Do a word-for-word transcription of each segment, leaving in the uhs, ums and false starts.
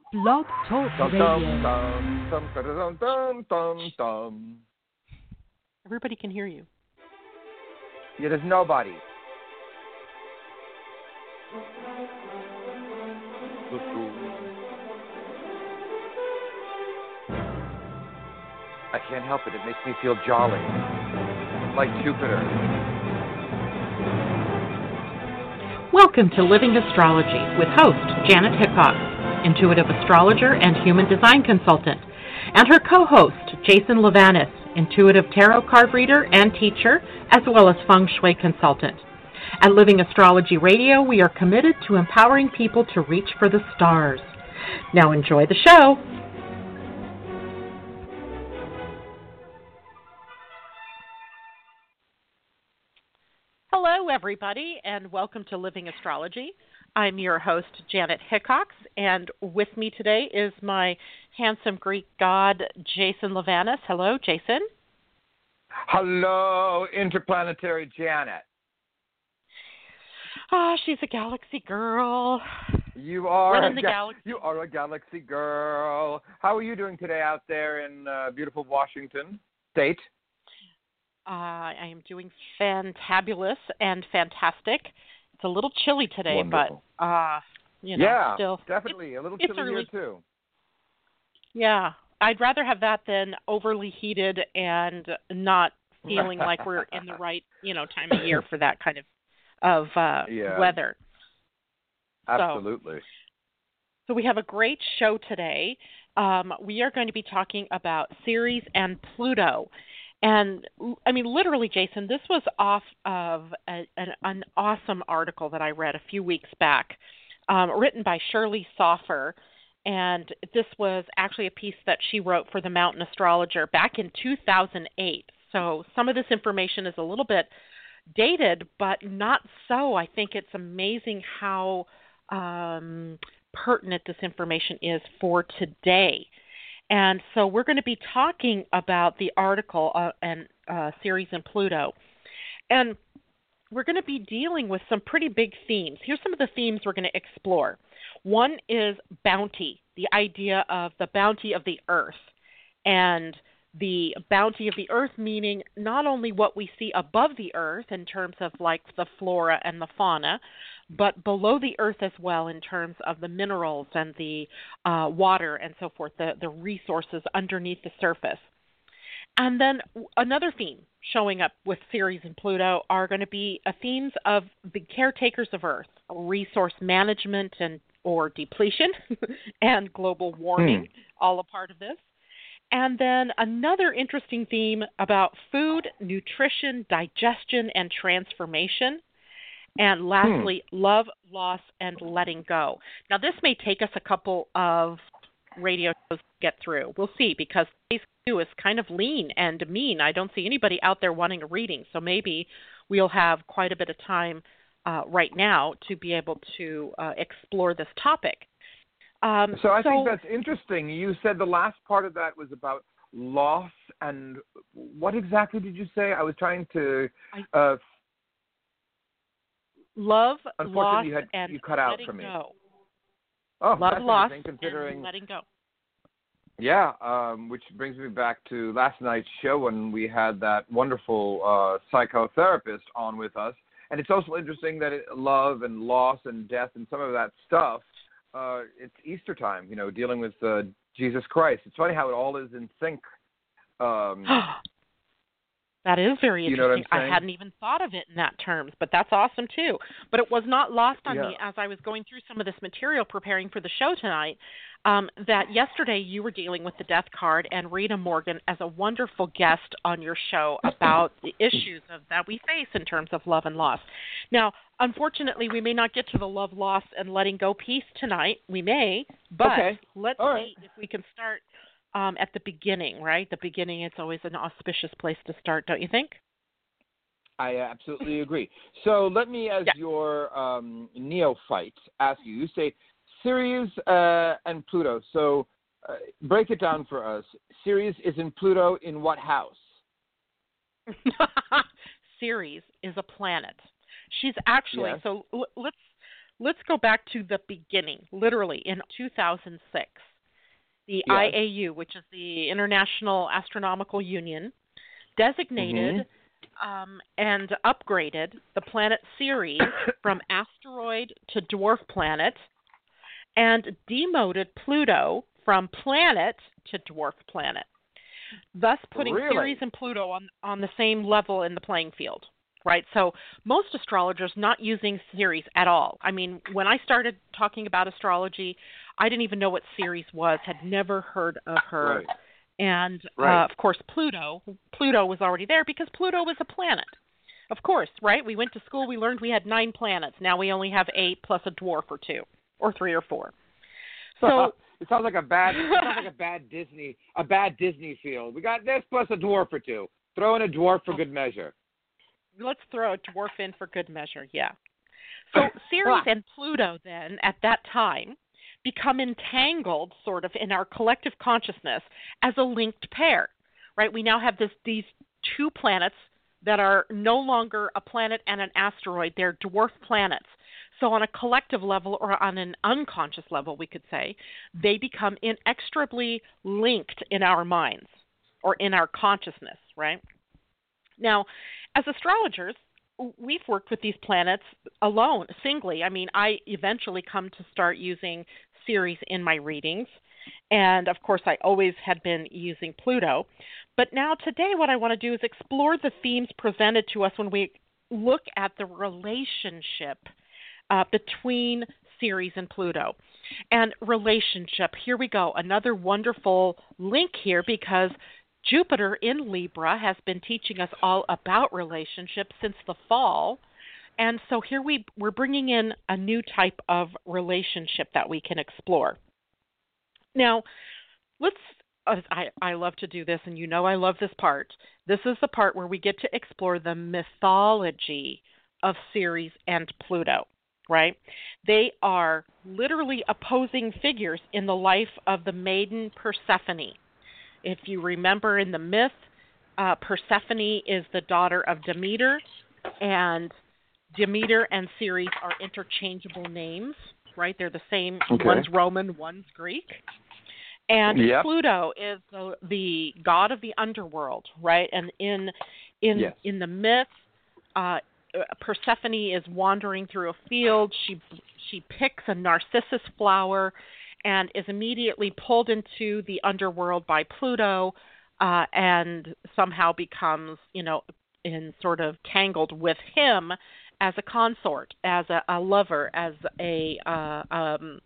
Blog Talk Dum Radio. dum dum dum dum dum dum dum. Everybody can hear you. Yeah, there's nobody. Let's go. I can't help it. It makes me feel jolly, like Jupiter. Welcome to Living Astrology with host Janet Hickox, intuitive astrologer and human design consultant, and her co-host Jason Levanis, intuitive tarot card reader and teacher, as well as feng shui consultant. At Living Astrology Radio, we are committed to empowering people to reach for the stars. Now enjoy the show. Hello, everybody, and welcome to Living Astrology. I'm your host, Janet Hickox, and with me today is my handsome Greek god, Jason Levanis. Hello, Jason. Hello, interplanetary Janet. Ah, oh, she's a galaxy girl. You are Running a the ga- galaxy. You are a galaxy girl. How are you doing today out there in uh, beautiful Washington State? Uh, I am doing fantabulous and fantastic. It's a little chilly today, Wonderful. but uh, you know, yeah, still definitely a little it's chilly early. here too. Yeah, I'd rather have that than overly heated and not feeling like we're in the right, you know, time of year for that kind of of uh, yeah, weather. Absolutely. So, so we have a great show today. Um, we are going to be talking about Ceres and Pluto. And, I mean, literally, Jason, this was off of a, an, an awesome article that I read a few weeks back, um, written by Shirley Soffer. And this was actually a piece that she wrote for the Mountain Astrologer back in two thousand eight. So some of this information is a little bit dated, but not so. I think it's amazing how um, pertinent this information is for today. And so we're going to be talking about the article uh, and uh, Ceres and Pluto. And we're going to be dealing with some pretty big themes. Here's some of the themes we're going to explore. One is bounty, the idea of the bounty of the earth. And the bounty of the earth meaning not only what we see above the earth in terms of like the flora and the fauna, but below the earth as well in terms of the minerals and the uh, water and so forth, the, the resources underneath the surface. And then another theme showing up with Ceres and Pluto are going to be uh, themes of the caretakers of Earth, resource management and or depletion, and global warming, hmm. all a part of this. And then another interesting theme about food, nutrition, digestion, and transformation. And lastly, hmm. love, loss, and letting go. Now, this may take us a couple of radio shows to get through. We'll see, because today's queue is kind of lean and mean. I don't see anybody out there wanting a reading, so maybe we'll have quite a bit of time uh, right now to be able to uh, explore this topic. Um, so I so, think that's interesting. You said the last part of that was about loss, and what exactly did you say? I was trying to... Uh, Love, loss, you had, and you cut out letting for me. go. Oh, Love, that's loss, considering, and letting go. Yeah, um, which brings me back to last night's show when we had that wonderful uh, psychotherapist on with us. And it's also interesting that it, love and loss and death and some of that stuff, uh, it's Easter time, you know, dealing with uh, Jesus Christ. It's funny how it all is in sync. Um That is very you know interesting. what I'm saying? I hadn't even thought of it in that terms, but that's awesome too. But it was not lost on yeah. me as I was going through some of this material preparing for the show tonight, um, that yesterday you were dealing with the death card and Rita Morgan as a wonderful guest on your show about the issues of, that we face in terms of love and loss. Now, unfortunately, we may not get to the love, loss, and letting go piece tonight. We may, but okay. let's All see right. if we can start Um, at the beginning, right? The beginning, it's always an auspicious place to start, don't you think? I absolutely agree. So let me, as yeah. your um, neophyte, ask you. You say Ceres uh, and Pluto. So uh, break it down for us. Ceres is in Pluto in what house? Ceres is a planet. She's actually, yes. so l- let's let's go back to the beginning, literally in two thousand six. The Yes. I A U, which is the International Astronomical Union, designated Mm-hmm. um, and upgraded the planet Ceres from asteroid to dwarf planet and demoted Pluto from planet to dwarf planet, thus putting Really? Ceres and Pluto on, on the same level in the playing field. Right, so most astrologers not using Ceres at all. I mean, when I started talking about astrology, I didn't even know what Ceres was, had never heard of her. Right. And, Right. uh, of course, Pluto. Pluto was already there because Pluto was a planet. Of course, right? We went to school, we learned we had nine planets. Now we only have eight plus a dwarf or two, or three or four. So it sounds like a bad it sounds like a bad Disney a bad Disney field. We got this plus a dwarf or two. Throw in a dwarf for good measure. Let's throw a dwarf in for good measure, yeah. So Ceres and Pluto then, at that time, become entangled sort of in our collective consciousness as a linked pair, right? We now have this these two planets that are no longer a planet and an asteroid. They're dwarf planets. So on a collective level or on an unconscious level, we could say, they become inextricably linked in our minds or in our consciousness, right? Now, as astrologers, we've worked with these planets alone, singly. I mean, I eventually come to start using Ceres in my readings. And, of course, I always had been using Pluto. But now today what I want to do is explore the themes presented to us when we look at the relationship uh, between Ceres and Pluto. And relationship, here we go, another wonderful link here because Jupiter in Libra has been teaching us all about relationships since the fall. And so here we, we're bringing in a new type of relationship that we can explore. Now, let's, uh, I, I love to do this, and you know I love this part. This is the part where we get to explore the mythology of Ceres and Pluto, right? They are literally opposing figures in the life of the maiden Persephone. If you remember in the myth, uh, Persephone is the daughter of Demeter, and Demeter and Ceres are interchangeable names, right? They're the same. Okay. One's Roman, one's Greek. And Yep. Pluto is the, the god of the underworld, right? And in in Yes. in the myth, uh, Persephone is wandering through a field. She she picks a narcissus flower and is immediately pulled into the underworld by Pluto, uh, and somehow becomes, you know, in sort of tangled with him as a consort, as a, a lover, as a uh, um,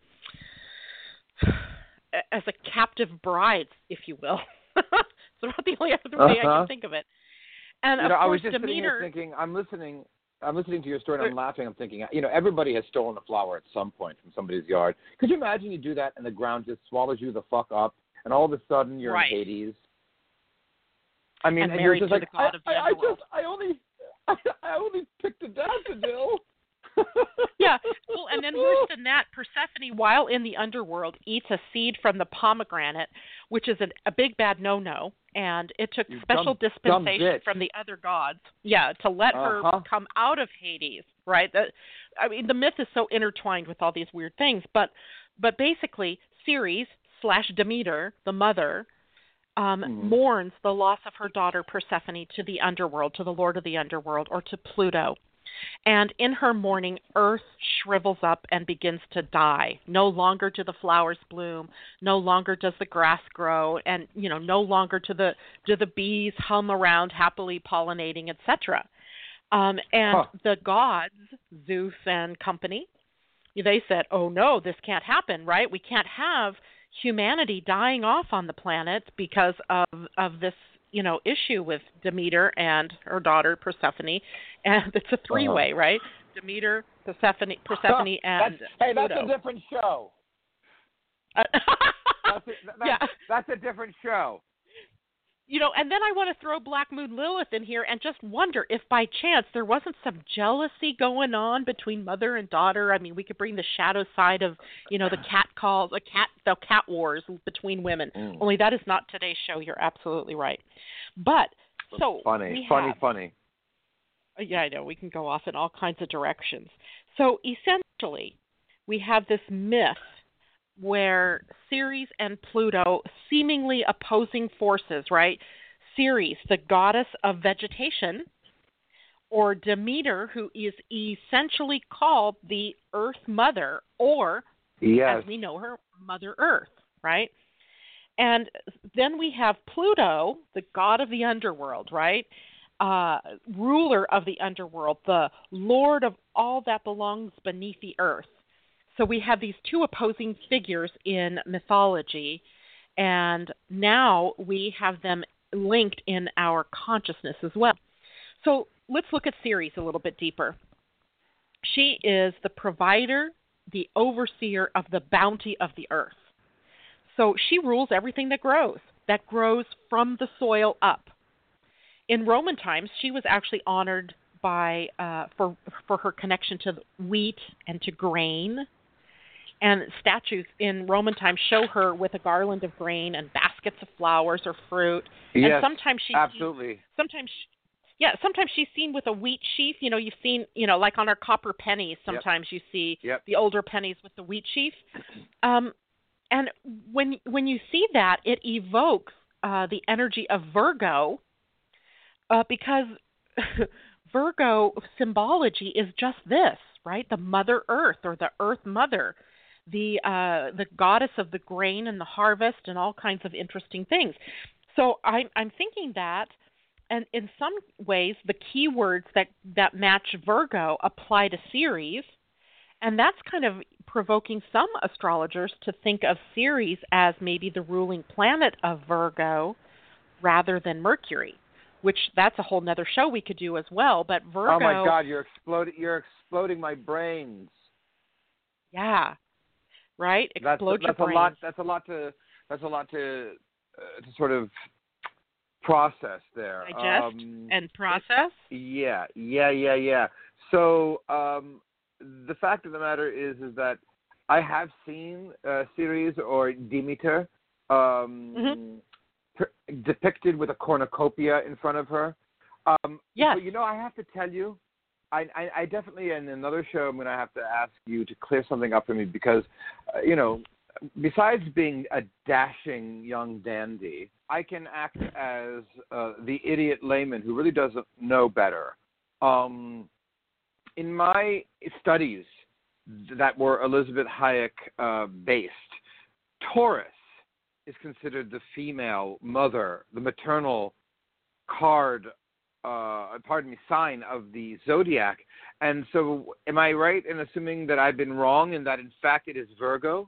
as a captive bride, if you will. It's about the only other way uh-huh. I can think of it. And you of know, course, I was just Demeter. sitting here thinking, I'm listening. I'm listening to your story and I'm laughing. I'm thinking, you know, everybody has stolen a flower at some point from somebody's yard. Could you imagine you do that and the ground just swallows you the fuck up and all of a sudden you're right. in Hades? I mean, and, and married you're just to like, the god I, of the I, I underworld. just, I only, I, I only picked a daffodil. Yeah, well, and then worse than that, Persephone, while in the underworld, eats a seed from the pomegranate, which is a, a big bad no-no, and it took You special dumb, dispensation dumb bitch. from the other gods, yeah, to let Uh-huh. her come out of Hades, right? That, I mean, the myth is so intertwined with all these weird things, but but basically, Ceres slash Demeter, the mother, um, mm-hmm. mourns the loss of her daughter Persephone to the underworld, to the Lord of the Underworld, or to Pluto. And in her mourning, earth shrivels up and begins to die. No longer do the flowers bloom. No longer does the grass grow. And, you know, no longer do the, do the bees hum around happily pollinating, et cetera. Um, and Huh. the gods, Zeus and company, they said, oh, no, this can't happen, right? We can't have humanity dying off on the planet because of, of this, you know, issue with Demeter and her daughter Persephone, and it's a three-way, uh-huh. right? Demeter, Persephone, Persephone, and that's, hey, Pluto. that's a different show. Uh, That's a, that, yeah, that's a different show. You know, and then I want to throw Black Moon Lilith in here and just wonder if by chance there wasn't some jealousy going on between mother and daughter. I mean, we could bring the shadow side of, you know, the cat calls, a cat, the cat wars between women. Mm. Only that is not today's show. You're absolutely right. But so funny, we funny, have, funny. yeah, I know we can go off in all kinds of directions. So essentially, we have this myth where Ceres and Pluto, seemingly opposing forces, right? Ceres, the goddess of vegetation, or Demeter, who is essentially called the Earth Mother, or, Yes. as we know her, Mother Earth, right? And then we have Pluto, the god of the underworld, right? Uh, ruler of the underworld, the lord of all that belongs beneath the earth. So we have these two opposing figures in mythology, and now we have them linked in our consciousness as well. So let's look at Ceres a little bit deeper. She is the provider, the overseer of the bounty of the earth. So she rules everything that grows, that grows from the soil up. In Roman times, she was actually honored by uh, for for her connection to wheat and to grain. And statues in Roman times show her with a garland of grain and baskets of flowers or fruit. Yes, and sometimes she's absolutely. Sometimes, yeah, sometimes she's seen with a wheat sheaf. You know, you've seen, you know, like on our copper pennies. Sometimes yep. you see yep. the older pennies with the wheat sheaf. Um, and when when you see that, it evokes uh, the energy of Virgo, uh, because Virgo symbology is just this, right? The Mother Earth, or the Earth Mother, the uh, the goddess of the grain and the harvest and all kinds of interesting things. So I'm I'm thinking that, and in some ways, the keywords that, that match Virgo apply to Ceres, and that's kind of provoking some astrologers to think of Ceres as maybe the ruling planet of Virgo rather than Mercury, which that's a whole nother show we could do as well. But Virgo. Oh my God, you're exploding! You're exploding my brains. Yeah. Right. Explode that's, that's your a lot. That's a lot to. That's a lot to uh, to sort of process there. Digest um, and process. Yeah, yeah, yeah, yeah. So um, the fact of the matter is, is that I have seen uh, Ceres or Demeter um, mm-hmm. per- depicted with a cornucopia in front of her. Um, yes. But, you know, I have to tell you, I, I, I definitely, in another show, I'm going to have to ask you to clear something up for me because, uh, you know, besides being a dashing young dandy, I can act as uh, the idiot layman who really doesn't know better. Um, in my studies that were Elizabeth Hayek uh, based, Taurus is considered the female mother, the maternal card, uh, pardon me, sign of the zodiac. And so am I right in assuming that I've been wrong and that, in fact, it is Virgo?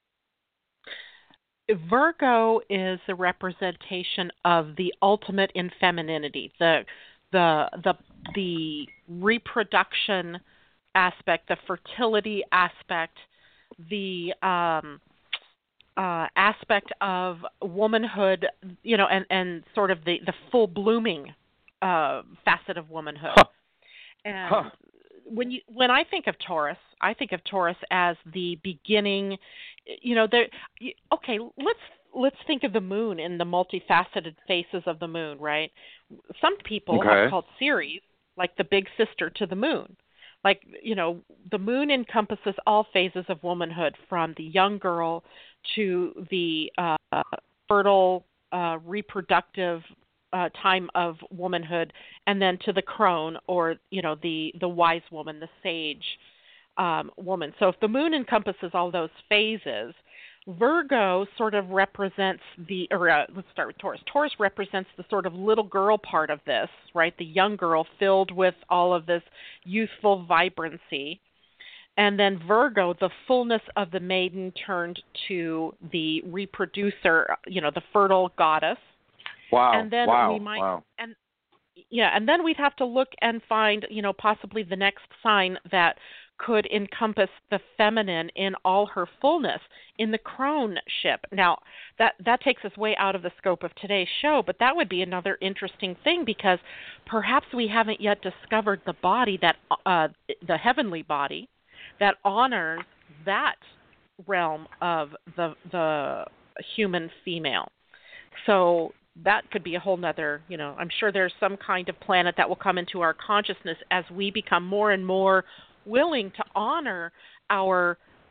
Virgo is a representation of the ultimate in femininity, the the the the reproduction aspect, the fertility aspect, the um, uh, aspect of womanhood, you know, and, and sort of the, the full blooming uh, facet of womanhood. Huh. And huh. when you when I think of Taurus, I think of Taurus as the beginning. You know, there. Okay, let's let's think of the moon and the multifaceted faces of the moon, right? Some people okay. have called Ceres like the big sister to the moon. Like, you know, the moon encompasses all phases of womanhood, from the young girl to the uh, fertile, uh, reproductive uh, time of womanhood, and then to the crone, or, you know, the, the wise woman, the sage um, woman. So if the moon encompasses all those phases, Virgo sort of represents the, or uh, let's start with Taurus. Taurus represents the sort of little girl part of this, right? The young girl filled with all of this youthful vibrancy. And then Virgo, the fullness of the maiden turned to the reproducer, you know, the fertile goddess. Wow. And then wow. we might, wow. and yeah, and then we'd have to look and find, you know, possibly the next sign that could encompass the feminine in all her fullness in the crone ship. Now, that that takes us way out of the scope of today's show, but that would be another interesting thing, because perhaps we haven't yet discovered the body that uh, the heavenly body that honors that realm of the the human female. So that could be a whole nother, you know, I'm sure there's some kind of planet that will come into our consciousness as we become more and more willing to honor our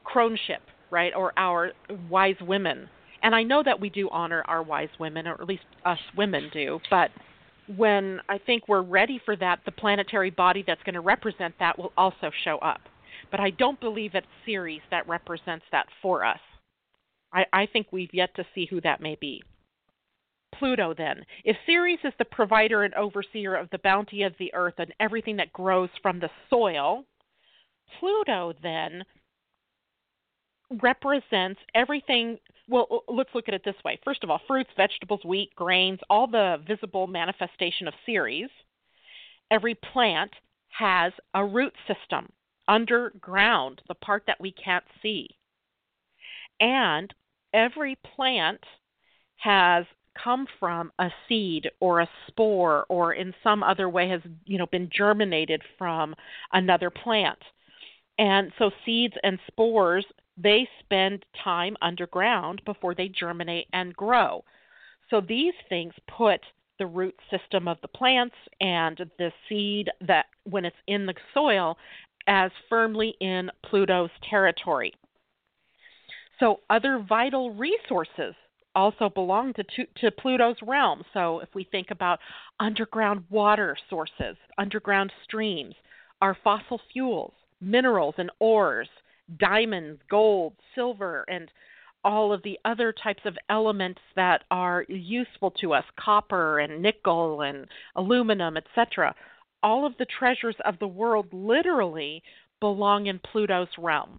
crone-ship, right, or our wise women. And I know that we do honor our wise women, or at least us women do, but when I think we're ready for that, the planetary body that's going to represent that will also show up. But I don't believe it's Ceres that represents that for us. I, I think we've yet to see who that may be. Pluto, then. If Ceres is the provider and overseer of the bounty of the earth and everything that grows from the soil, Pluto, then, represents everything. Well, let's look at it this way. First of all, fruits, vegetables, wheat, grains, all the visible manifestation of Ceres. Every plant has a root system underground, the part that we can't see. And every plant has come from a seed or a spore, or in some other way has, you know, been germinated from another plant. And so seeds and spores, they spend time underground before they germinate and grow. So these things put the root system of the plants and the seed that when it's in the soil as firmly in Pluto's territory. So other vital resources also belong to, to, to Pluto's realm. So if we think about underground water sources, underground streams, our fossil fuels, minerals and ores, diamonds, gold, silver, and all of the other types of elements that are useful to us, copper and nickel and aluminum, et cetera. All of the treasures of the world literally belong in Pluto's realm.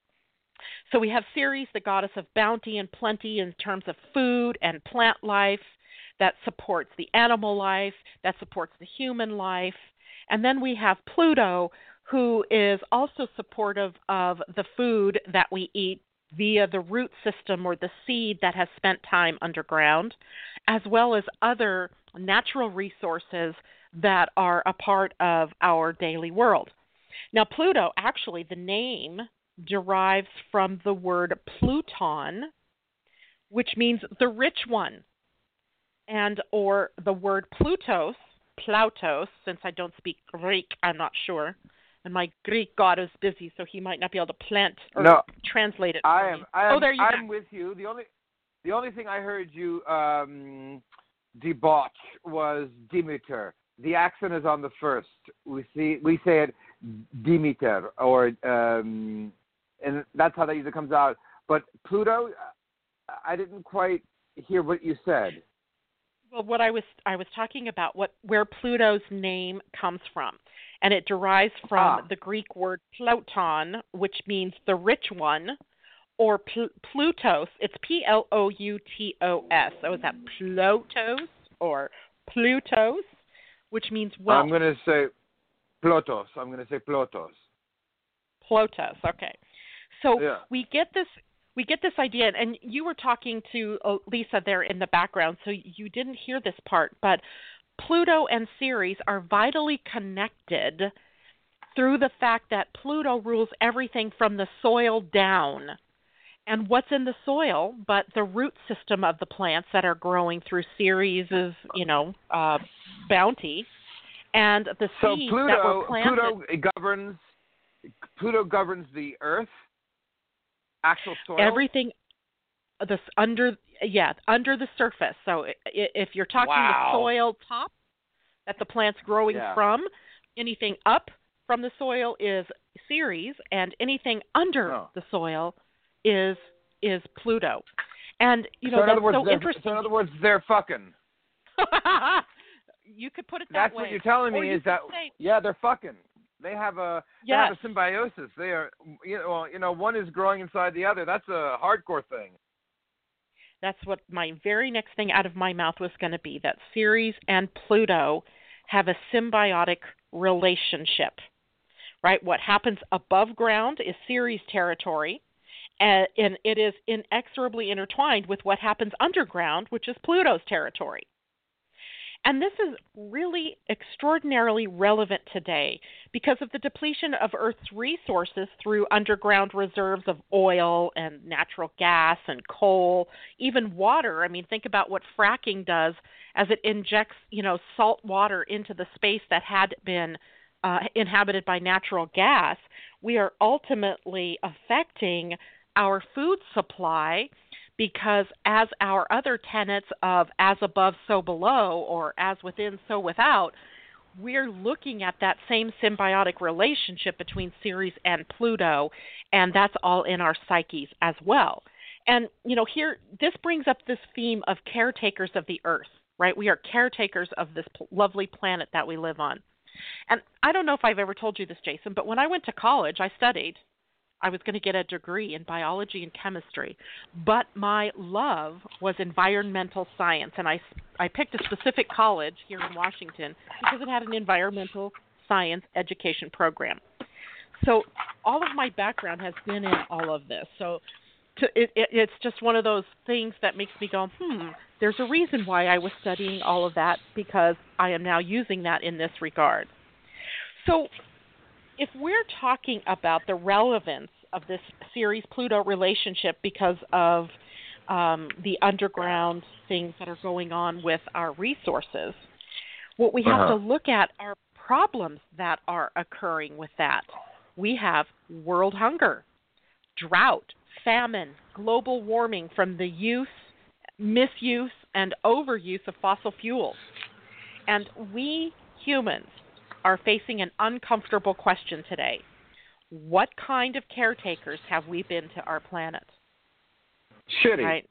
So we have Ceres, the goddess of bounty and plenty in terms of food and plant life that supports the animal life, that supports the human life. And then we have Pluto, who is also supportive of the food that we eat via the root system or the seed that has spent time underground, as well as other natural resources that are a part of our daily world. Now, Pluto, actually, the name derives from the word Pluton, which means the rich one, and or the word Plutos, Plautos, since I don't speak Greek, I'm not sure. And my Greek god is busy, so he might not be able to plant or no, translate it for I am, me. I am, oh, there you I'm go. with you. The only, the only thing I heard you um, debauch was Demeter. The accent is on the first. We see, we say it Demeter, or um, and that's how that usually comes out. But Pluto, I didn't quite hear what you said. Well, what I was I was talking about what where Pluto's name comes from. And it derives from ah. the Greek word Plouton, which means the rich one, or pl- Plutos. It's P L O U T O S. So is that Plotos or Plutos, which means wealth? I'm going to say Plotos. I'm going to say Plotos. Plotos. Okay. So yeah. we get this. We get this idea, and you were talking to Lisa there in the background, so you didn't hear this part, but Pluto and Ceres are vitally connected through the fact that Pluto rules everything from the soil down. And what's in the soil but the root system of the plants that are growing through Ceres' you know, uh, bounty, and the so seeds Pluto, that were planted. Pluto governs. Pluto governs the Earth, actual soil. Everything. This under yeah under the surface. So if you're talking wow. the soil top that the plant's growing yeah. from, anything up from the soil is Ceres, and anything under oh. the soil is is Pluto. And you know so in that's other words, so interesting. So in other words, they're fucking. You could put it that That's way. what you're telling me or is that say, yeah, they're fucking. They have a yes. they have a symbiosis. They are you know well, you know one is growing inside the other. That's a hardcore thing. That's what my very next thing out of my mouth was going to be, that Ceres and Pluto have a symbiotic relationship, right? What happens above ground is Ceres territory, and, and it is inexorably intertwined with what happens underground, which is Pluto's territory. And this is really extraordinarily relevant today because of the depletion of Earth's resources through underground reserves of oil and natural gas and coal, even water. I mean, think about what fracking does as it injects, you know, salt water into the space that had been uh, inhabited by natural gas, we are ultimately affecting our food supply, because as our other tenets of as above, so below, or as within, so without, we're looking at that same symbiotic relationship between Ceres and Pluto, and that's all in our psyches as well. And, you know, here, this brings up this theme of caretakers of the earth, right? We are caretakers of this p- lovely planet that we live on. And I don't know if I've ever told you this, Jason, but when I went to college, I studied. I was going to get a degree in biology and chemistry, but my love was environmental science, and I, I picked a specific college here in Washington because it had an environmental science education program. So all of my background has been in all of this. So to, it, it, it's just one of those things that makes me go, hmm, there's a reason why I was studying all of that, because I am now using that in this regard. So if we're talking about the relevance of this Ceres-Pluto relationship because of um, the underground things that are going on with our resources, what we have uh-huh. to look at are problems that are occurring with that. We have world hunger, drought, famine, global warming from the use, misuse, and overuse of fossil fuels. And we humans are facing an uncomfortable question today. What kind of caretakers have we been to our planet? Shitty. Right?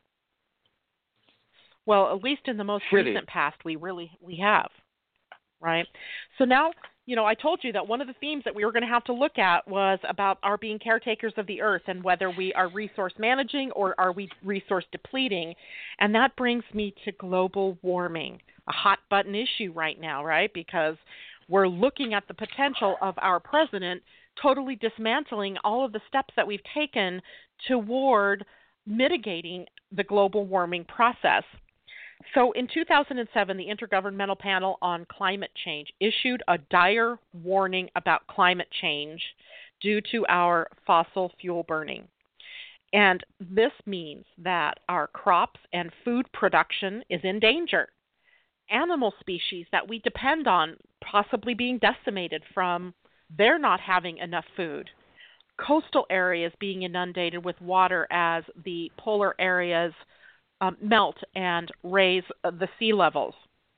Well, at least in the most Shitty. recent past, we really we have, right? So now, you know, I told you that one of the themes that we were going to have to look at was about our being caretakers of the earth and whether we are resource managing or are we resource depleting. And that brings me to global warming, a hot button issue right now, right? Because we're looking at the potential of our president totally dismantling all of the steps that we've taken toward mitigating the global warming process. So in two thousand seven, the Intergovernmental Panel on Climate Change issued a dire warning about climate change due to our fossil fuel burning. And this means that our crops and food production is in danger. Animal species that we depend on possibly being decimated from they're not having enough food. Coastal areas being inundated with water as the polar areas um, melt and raise uh, the sea levels.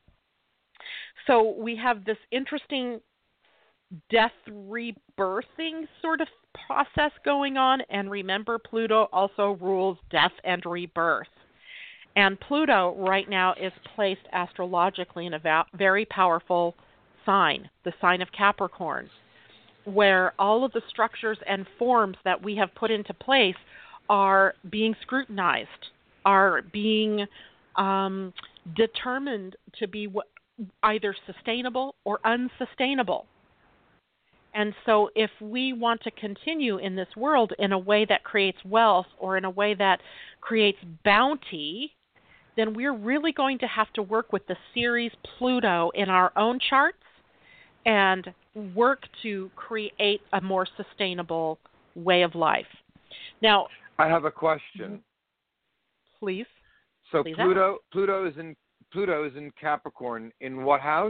So we have this interesting death rebirthing sort of process going on. And remember, Pluto also rules death and rebirth. And Pluto right now is placed astrologically in a va- very powerful sign, the sign of Capricorn, where all of the structures and forms that we have put into place are being scrutinized, are being um, determined to be w- either sustainable or unsustainable. And so if we want to continue in this world in a way that creates wealth or in a way that creates bounty, then we're really going to have to work with the Ceres Pluto in our own charts and work to create a more sustainable way of life. Now, I have a question. Please. So please Pluto, ask. Pluto is in Pluto is in Capricorn. In what house?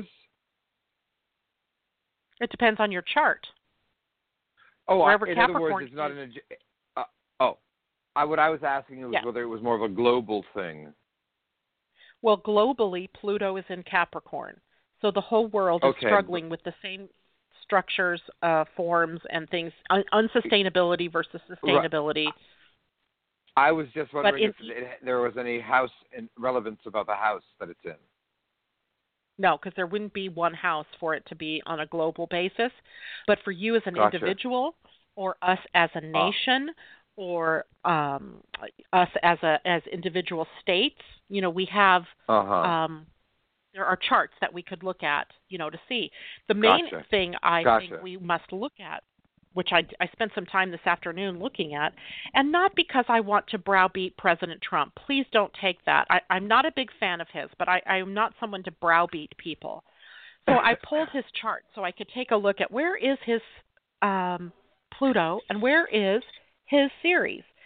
It depends on your chart. Oh, Wherever I, in Capricorn other words, it's not is. an. Uh, oh, I, what I was asking was Yeah. whether it was more of a global thing. Well, globally, Pluto is in Capricorn. So the whole world is Okay. struggling with the same structures, uh, forms, and things, un- unsustainability versus sustainability. I was just wondering in, if it, there was any house in relevance about the house that it's in. No, because there wouldn't be one house for it to be on a global basis. But for you as an Gotcha. individual, or us as a nation, oh. or um, us as a as individual states, you know, we have uh-huh. um, there are charts that we could look at, you know, to see. The main gotcha. thing I gotcha. think we must look at, which I, I spent some time this afternoon looking at, and not because I want to browbeat President Trump. Please don't take that. I, I'm not a big fan of his, but I, I'm not someone to browbeat people. So I pulled his chart so I could take a look at where is his um, Pluto and where is his Ceres.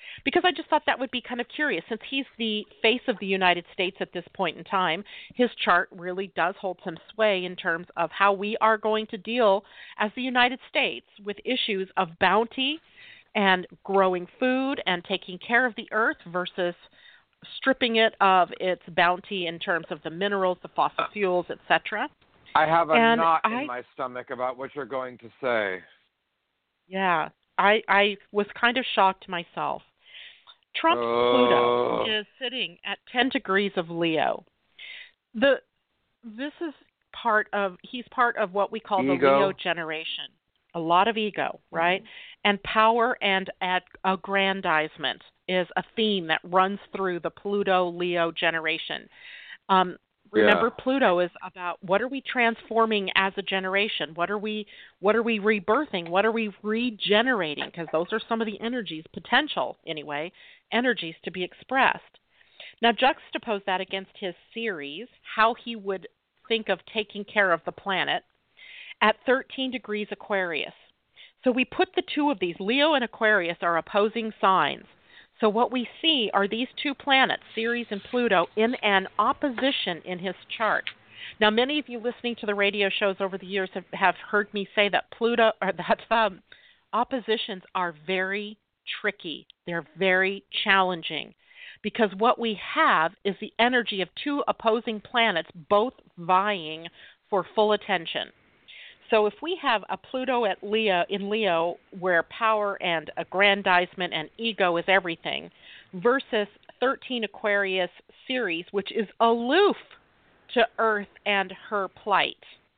because I just thought that would be kind of curious. Since he's the face of the United States at this point in time, his chart really does hold some sway in terms of how we are going to deal as the United States with issues of bounty and growing food and taking care of the earth versus stripping it of its bounty in terms of the minerals, the fossil fuels, et cetera. I have a And knot I, in my stomach about what you're going to say. Yeah, I, I was kind of shocked myself. Trump's Oh. Pluto is sitting at ten degrees of Leo. The this is part of he's part of what we call Ego. the Leo generation. A lot of ego, right? And power and ad- aggrandizement is a theme that runs through the Pluto Leo generation. Um, remember, Yeah. Pluto is about what are we transforming as a generation? What are we what are we rebirthing? What are we regenerating? Because those are some of the energies, potential anyway, energies to be expressed. Now juxtapose that against his series, how he would think of taking care of the planet at thirteen degrees Aquarius. So we put the two of these, Leo and Aquarius, are opposing signs. So what we see are these two planets, Ceres and Pluto, in an opposition in his chart. Now, many of you listening to the radio shows over the years have, have heard me say that Pluto or that um, oppositions are very tricky. They're very challenging because what we have is the energy of two opposing planets both vying for full attention. So if we have a Pluto at Leo in Leo where power and aggrandizement and ego is everything versus thirteen Aquarius Ceres, which is aloof to Earth and her plight,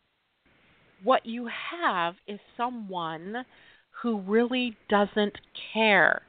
what you have is someone who really doesn't care.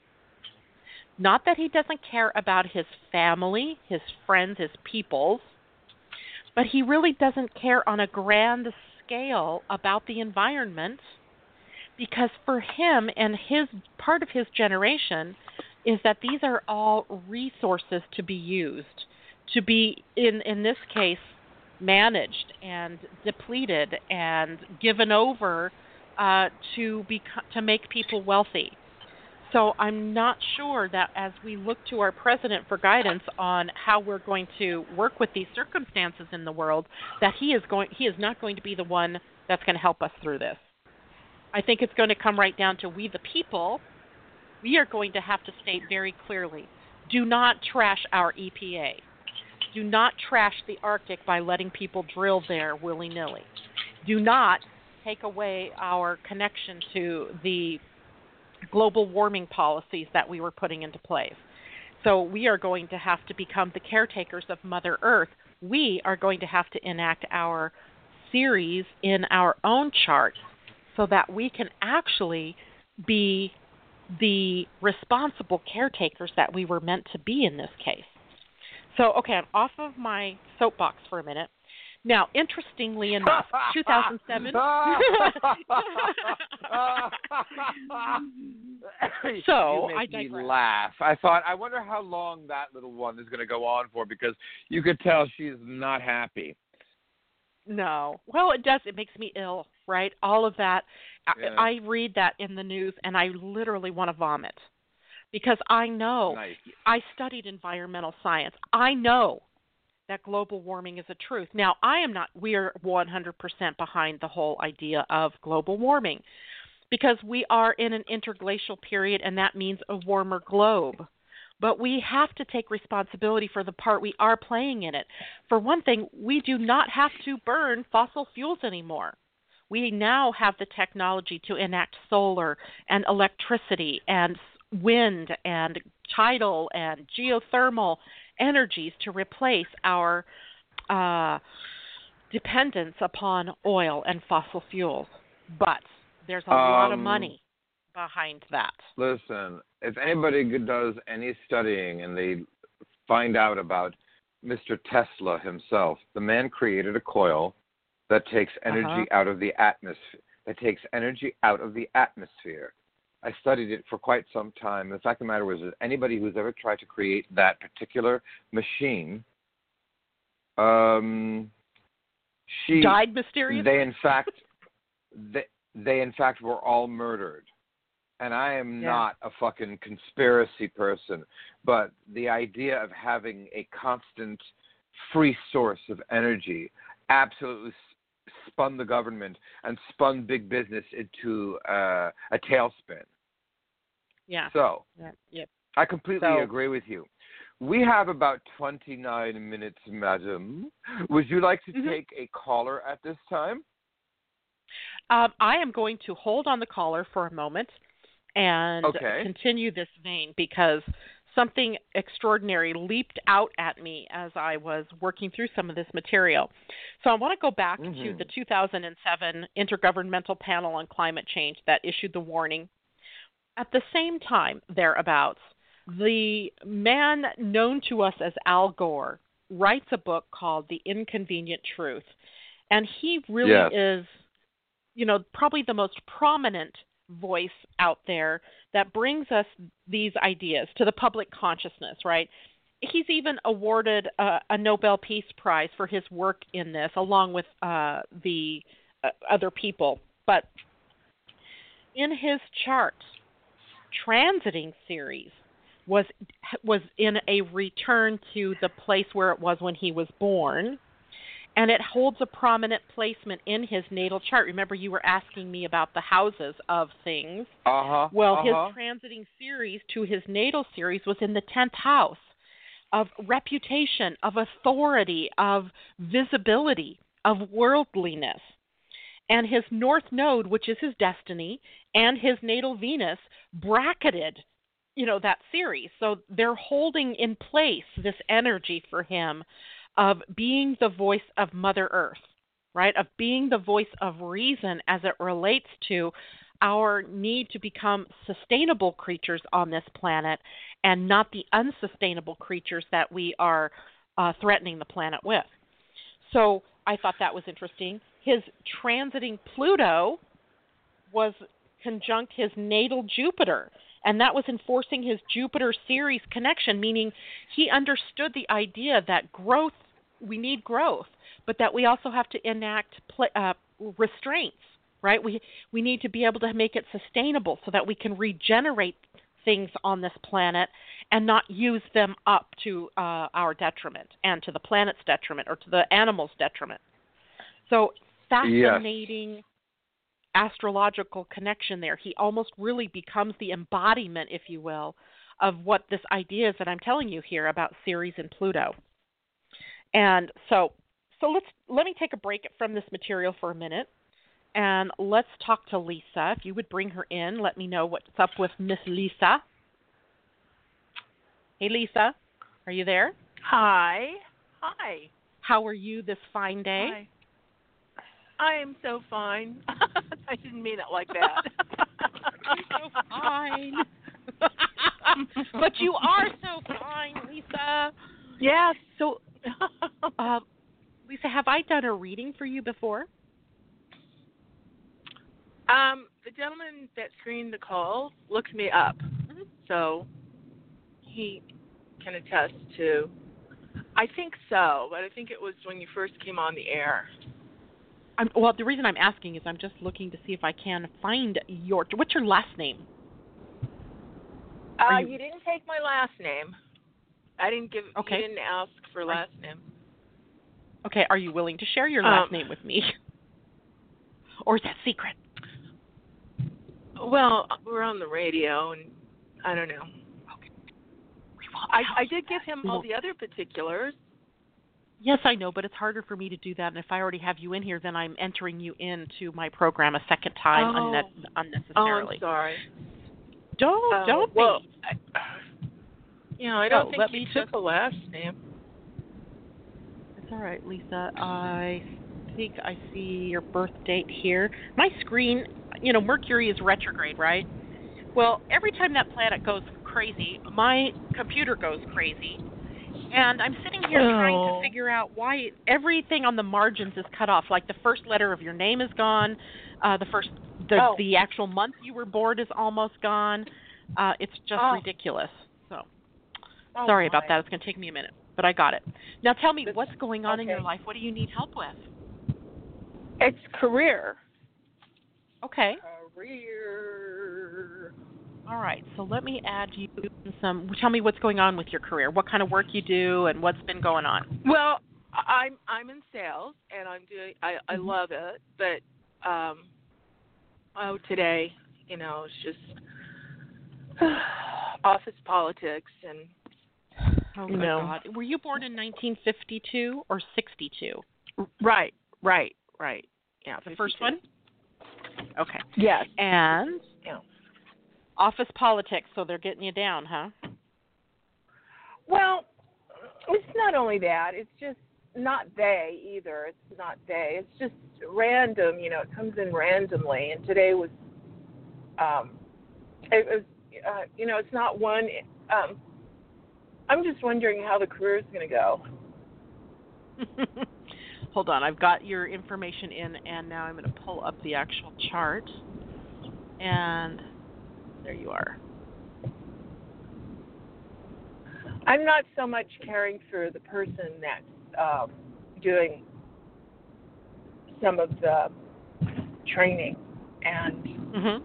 Not that he doesn't care about his family, his friends, his peoples, but he really doesn't care on a grand scale about the environment, because for him and his part of his generation is that these are all resources to be used, to be in in this case managed and depleted and given over uh, to be to make people wealthy. So I'm not sure that as we look to our president for guidance on how we're going to work with these circumstances in the world, that he is going he is not going to be the one that's going to help us through this. I think it's going to come right down to we the people. We are going to have to state very clearly, do not trash our E P A. Do not trash the Arctic by letting people drill there willy-nilly. Do not take away our connection to the global warming policies that we were putting into place. So we are going to have to become the caretakers of Mother Earth. We are going to have to enact our series in our own chart so that we can actually be the responsible caretakers that we were meant to be in this case. So, okay, I'm off of my soapbox for a minute. Now, interestingly enough, two thousand seven. So you make I me digress. laugh. I thought, I wonder how long that little one is going to go on for, because you could tell she's not happy. No. Well, it does. It makes me ill, right? All of that. Yeah. I, I read that in the news, and I literally want to vomit because I know. Nice. I studied environmental science. I know that global warming is a truth. Now, I am not, we are one hundred percent behind the whole idea of global warming because we are in an interglacial period, and that means a warmer globe. But we have to take responsibility for the part we are playing in it. For one thing, we do not have to burn fossil fuels anymore. We now have the technology to enact solar and electricity and wind and tidal and geothermal energies to replace our uh, dependence upon oil and fossil fuels. But there's a um, lot of money behind that. Listen, if anybody does any studying and they find out about Mister Tesla himself, the man created a coil that takes energy uh-huh. out of the atmosphere. That takes energy out of the atmosphere. I studied it for quite some time. The fact of the matter was that anybody who's ever tried to create that particular machine, um, she died mysteriously. They in fact, they, they in fact were all murdered, and I am Yeah. not a fucking conspiracy person, but the idea of having a constant free source of energy absolutely spun the government and spun big business into uh, a tailspin. Yeah. So, Yeah. Yep. I completely So- agree with you. We have about twenty-nine minutes, madam. Would you like to Mhm. take a caller at this time? Um, I am going to hold on the caller for a moment and Okay. continue this vein because something extraordinary leaped out at me as I was working through some of this material. So I want to go back to Mhm. the two thousand seven Intergovernmental Panel on Climate Change that issued the warning. At the same time, thereabouts, the man known to us as Al Gore writes a book called The Inconvenient Truth. And he really Yes. is, you know, probably the most prominent voice out there that brings us these ideas to the public consciousness, right? He's even awarded a, a Nobel Peace Prize for his work in this, along with uh, the uh, other people. But in his charts, transiting Ceres was was in a return to the place where it was when he was born, and it holds a prominent placement in his natal chart. Remember, you were asking me about the houses of things. Uh-huh. Well, uh-huh. his transiting Ceres to his natal Ceres was in the tenth house of reputation, of authority, of visibility, of worldliness. And his north node, which is his destiny, and his natal Venus bracketed, you know, that Ceres. So they're holding in place this energy for him of being the voice of Mother Earth, right? Of being the voice of reason as it relates to our need to become sustainable creatures on this planet and not the unsustainable creatures that we are uh, threatening the planet with. So I thought that was interesting. His transiting Pluto was conjunct his natal Jupiter, and that was enforcing his Jupiter-Ceres connection, meaning he understood the idea that growth, we need growth, but that we also have to enact pl- uh, restraints, right? We we need to be able to make it sustainable so that we can regenerate things on this planet and not use them up to uh, our detriment and to the planet's detriment or to the animals' detriment. So fascinating yes. astrological connection there. He almost really becomes the embodiment, if you will, of what this idea is that I'm telling you here about Ceres and Pluto. And so so let's let me take a break from this material for a minute, and let's talk to Lisa. If you would bring her in, let me know what's up with Miss Lisa. Hey, Lisa, are you there? Hi. Hi. How are you this fine day? Hi. I am so fine. I didn't mean it like that. You're so fine. But you are so fine, Lisa. Yes. So, uh, Lisa, have I done a reading for you before? Um, the gentleman that screened the call looked me up, mm-hmm. so he can attest to. I think so, but I think it was when you first came on the air. I'm, well, the reason I'm asking is I'm just looking to see if I can find your. What's your last name? Uh, you, you didn't take my last name. I didn't give. Okay. You didn't ask for last name. Okay. Are you willing to share your last um, name with me, or is that secret? Well, we're on the radio, and I don't know. Okay. I, I did give him all the other particulars. Yes, I know, but it's harder for me to do that. And if I already have you in here, then I'm entering you into my program a second time oh. unne- unnecessarily. Oh, I'm sorry. Don't uh, don't well, be. I, you know, I don't oh, think let you me took just... the last name. It's all right, Lisa. I think I see your birth date here. My screen, you know, Mercury is retrograde, right? Well, every time that planet goes crazy, my computer goes crazy. And I'm sitting here oh. trying to figure out why everything on the margins is cut off. Like the first letter of your name is gone. Uh, the first, the, oh. the actual month you were born is almost gone. Uh, it's just oh. ridiculous. So oh, sorry my. about that. It's going to take me a minute, but I got it. Now tell me, it's, what's going on okay. in your life? What do you need help with? It's career. Okay. Career. All right, so let me add you some. Tell me what's going on with your career. What kind of work you do, and what's been going on. Well, I'm I'm in sales, and I'm doing. I I Mm-hmm. love it, but um, oh, today, you know, it's just office politics, and Oh, you good know. God. Were you born in nineteen fifty-two or sixty-two? Right, right, right. Yeah, The fifty-two. first one? Okay. Yes. And Yeah. office politics, so they're getting you down, huh? Well, it's not only that. It's just not they either. It's not they. It's just random. You know, it comes in randomly. And today was, um, it was, uh, you know, it's not one. Um, I'm just wondering how the career is going to go. Hold on, I've got your information in, and now I'm going to pull up the actual chart. And there you are. I'm not so much caring for the person that's um, doing some of the training, and Mm-hmm.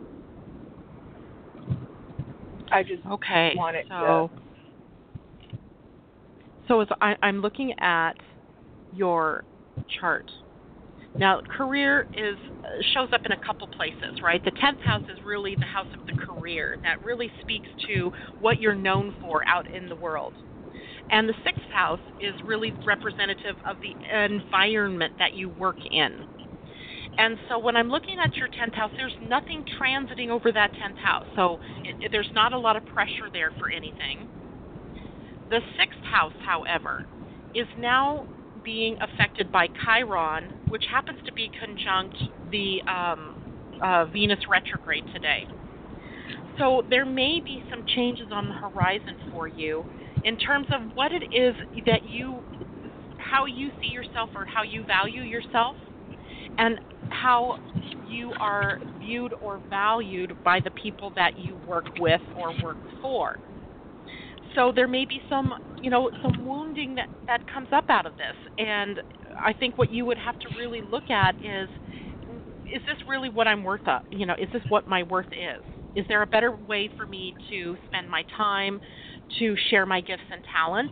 I just Okay, want it so, to. so as I, I'm looking at your chart. Now, career is shows up in a couple places, right? The tenth house is really the house of the career. That really speaks to what you're known for out in the world. And the sixth house is really representative of the environment that you work in. And so when I'm looking at your tenth house, there's nothing transiting over that tenth house. So it, there's not a lot of pressure there for anything. The sixth house, however, is now being affected by Chiron, which happens to be conjunct the um, uh, Venus retrograde today. So there may be some changes on the horizon for you in terms of what it is that you, how you see yourself or how you value yourself, and how you are viewed or valued by the people that you work with or work for. So there may be some, you know, some wounding that, that comes up out of this. And I think what you would have to really look at is, is this really what I'm worth of? You know, is this what my worth is? Is there a better way for me to spend my time, to share my gifts and talents?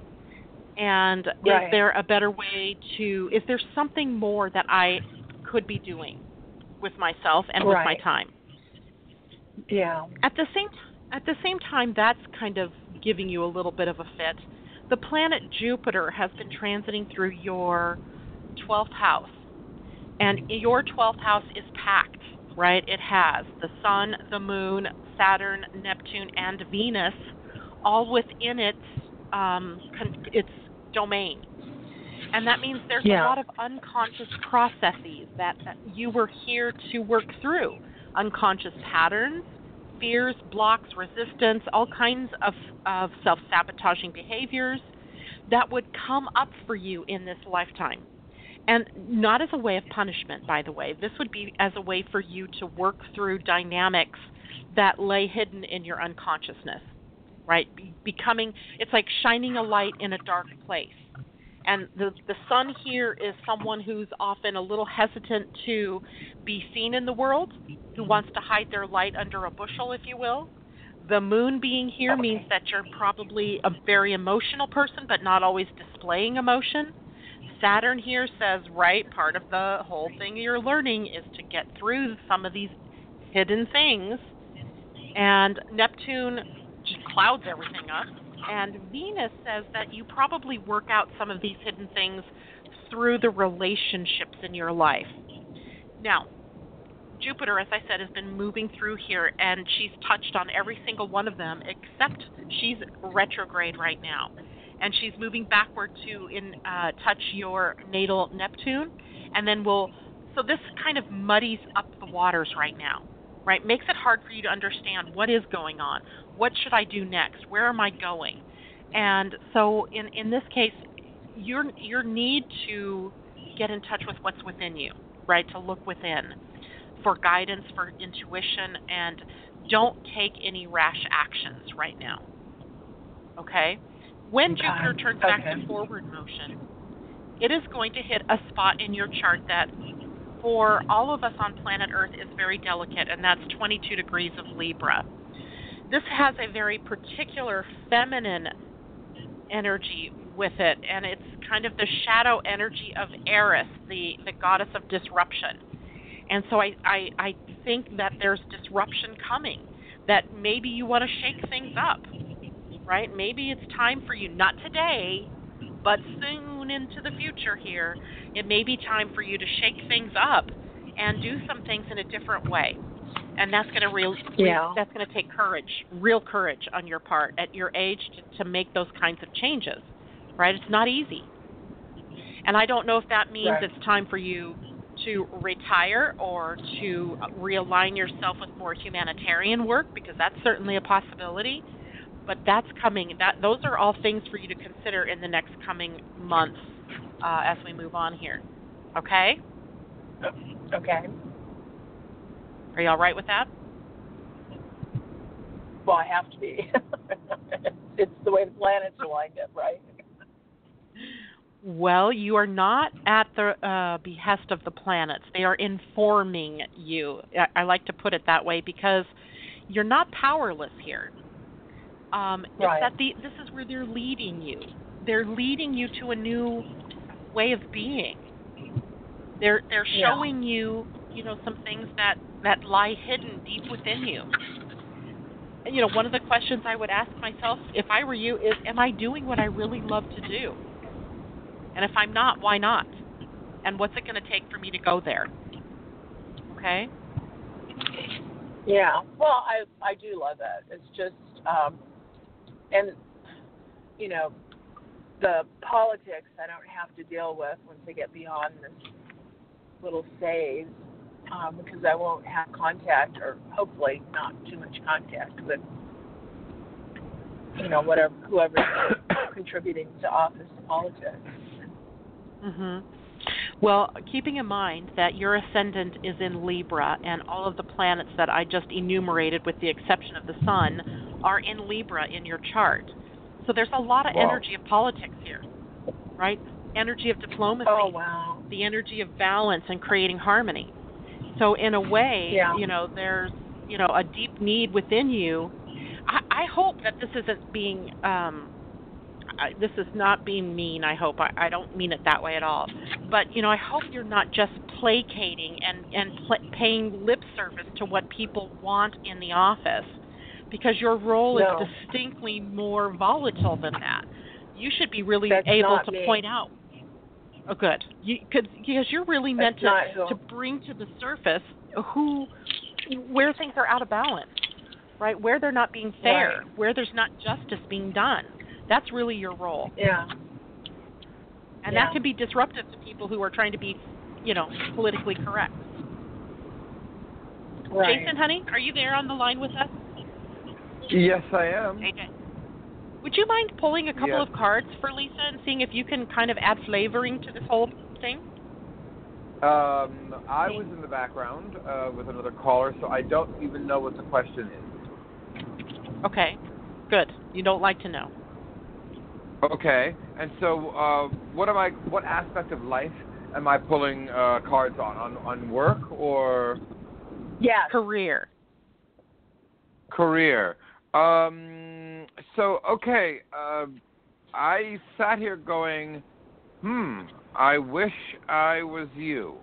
And Right. is there a better way to, is there something more that I could be doing with myself and with Right. my time? Yeah. At the same at the same time, that's kind of giving you a little bit of a fit. The planet Jupiter has been transiting through your twelfth house, and your twelfth house is packed, right? It has the Sun, the Moon, Saturn, Neptune, and Venus, all within its um, con- its domain. And that means there's Yeah. a lot of unconscious processes that, that you were here to work through. Unconscious patterns, fears, blocks, resistance, all kinds of, of self-sabotaging behaviors that would come up for you in this lifetime. And not as a way of punishment, by the way. This would be as a way for you to work through dynamics that lay hidden in your unconsciousness, right? Be- becoming, it's like shining a light in a dark place. And the, the sun here is someone who's often a little hesitant to be seen in the world, who wants to hide their light under a bushel, if you will. The moon being here means that you're probably a very emotional person, but not always displaying emotion. Saturn here says, right, part of the whole thing you're learning is to get through some of these hidden things. And Neptune just clouds everything up. And Venus says that you probably work out some of these hidden things through the relationships in your life. Now, Jupiter, as I said, has been moving through here, and she's touched on every single one of them, except she's retrograde right now. And she's moving backward to in uh, touch your natal Neptune, and then we'll, so this kind of muddies up the waters right now, right? Makes it hard for you to understand what is going on. What should I do next? Where am I going? And so in, in this case, your your need to get in touch with what's within you, right? To look within for guidance, for intuition, and don't take any rash actions right now. Okay? When Okay. Jupiter turns back Okay. to forward motion, it is going to hit a spot in your chart that for all of us on planet Earth is very delicate, and that's twenty-two degrees of Libra. this has a very particular feminine energy with it, and it's kind of the shadow energy of Eris, the, the goddess of disruption. And so I, I, I think that there's disruption coming, that maybe you want to shake things up, right? Maybe it's time for you, not today, but soon into the future here, it may be time for you to shake things up and do some things in a different way. And that's going to real, yeah. that's going to take courage, real courage on your part at your age to, to make those kinds of changes, right? It's not easy. And I don't know if that means right. it's time for you to retire or to realign yourself with more humanitarian work, because that's certainly a possibility. But that's coming. That those are all things for you to consider in the next coming months uh, as we move on here. Okay? Okay. Are you all right with that? Well, I have to be. It's the way the planets are lined up, right? Well, you are not at the uh, behest of the planets. They are informing you. I, I like to put it that way because you're not powerless here. Um, right. It's that the, this is where they're leading you. They're leading you to a new way of being. They're they're showing yeah. you, you know, some things that, that lie hidden deep within you. And, you know, one of the questions I would ask myself if I were you is, am I doing what I really love to do? And if I'm not, why not? And what's it going to take for me to go there? Okay? Yeah. Well, I I do love that. It's just, um, and, you know, the politics I don't have to deal with once I get beyond this little phase, um, because I won't have contact, or hopefully not too much contact with, you know, whatever, whoever's contributing to office politics. Mm-hmm. Well, keeping in mind that your ascendant is in Libra, and all of the planets that I just enumerated, with the exception of the Sun, are in Libra in your chart. So there's a lot of Wow. energy of politics here, right? Energy of diplomacy. Oh, wow. The energy of balance and creating harmony. So in a way, yeah. you know, there's, you know, a deep need within you. I, I hope that this isn't being... Um, I, this is not being mean, I hope. I, I don't mean it that way at all. But, you know, I hope you're not just placating and, and pl- paying lip service to what people want in the office, because your role no. is distinctly more volatile than that. You should be really That's able to me. point out. Oh, good. You, cause, because you're really meant That's to, to bring to the surface who, where things are out of balance, right? Where they're not being fair, right. where there's not justice being done. That's really your role. Yeah. And yeah. that can be disruptive to people who are trying to be, you know, politically correct. Right. Jason, honey, are you there on the line with us? Yes, I am. A J. Would you mind pulling a couple yes. of cards for Lisa and seeing if you can kind of add flavoring to this whole thing? Um, I was in the background uh, with another caller, so I don't even know what the question is. Okay, good. You don't like to know. Okay, and so uh, what am I? What aspect of life am I pulling uh, cards on? On on work or yeah, career? Career. Um, so okay, uh, I sat here going, hmm. I wish I was you.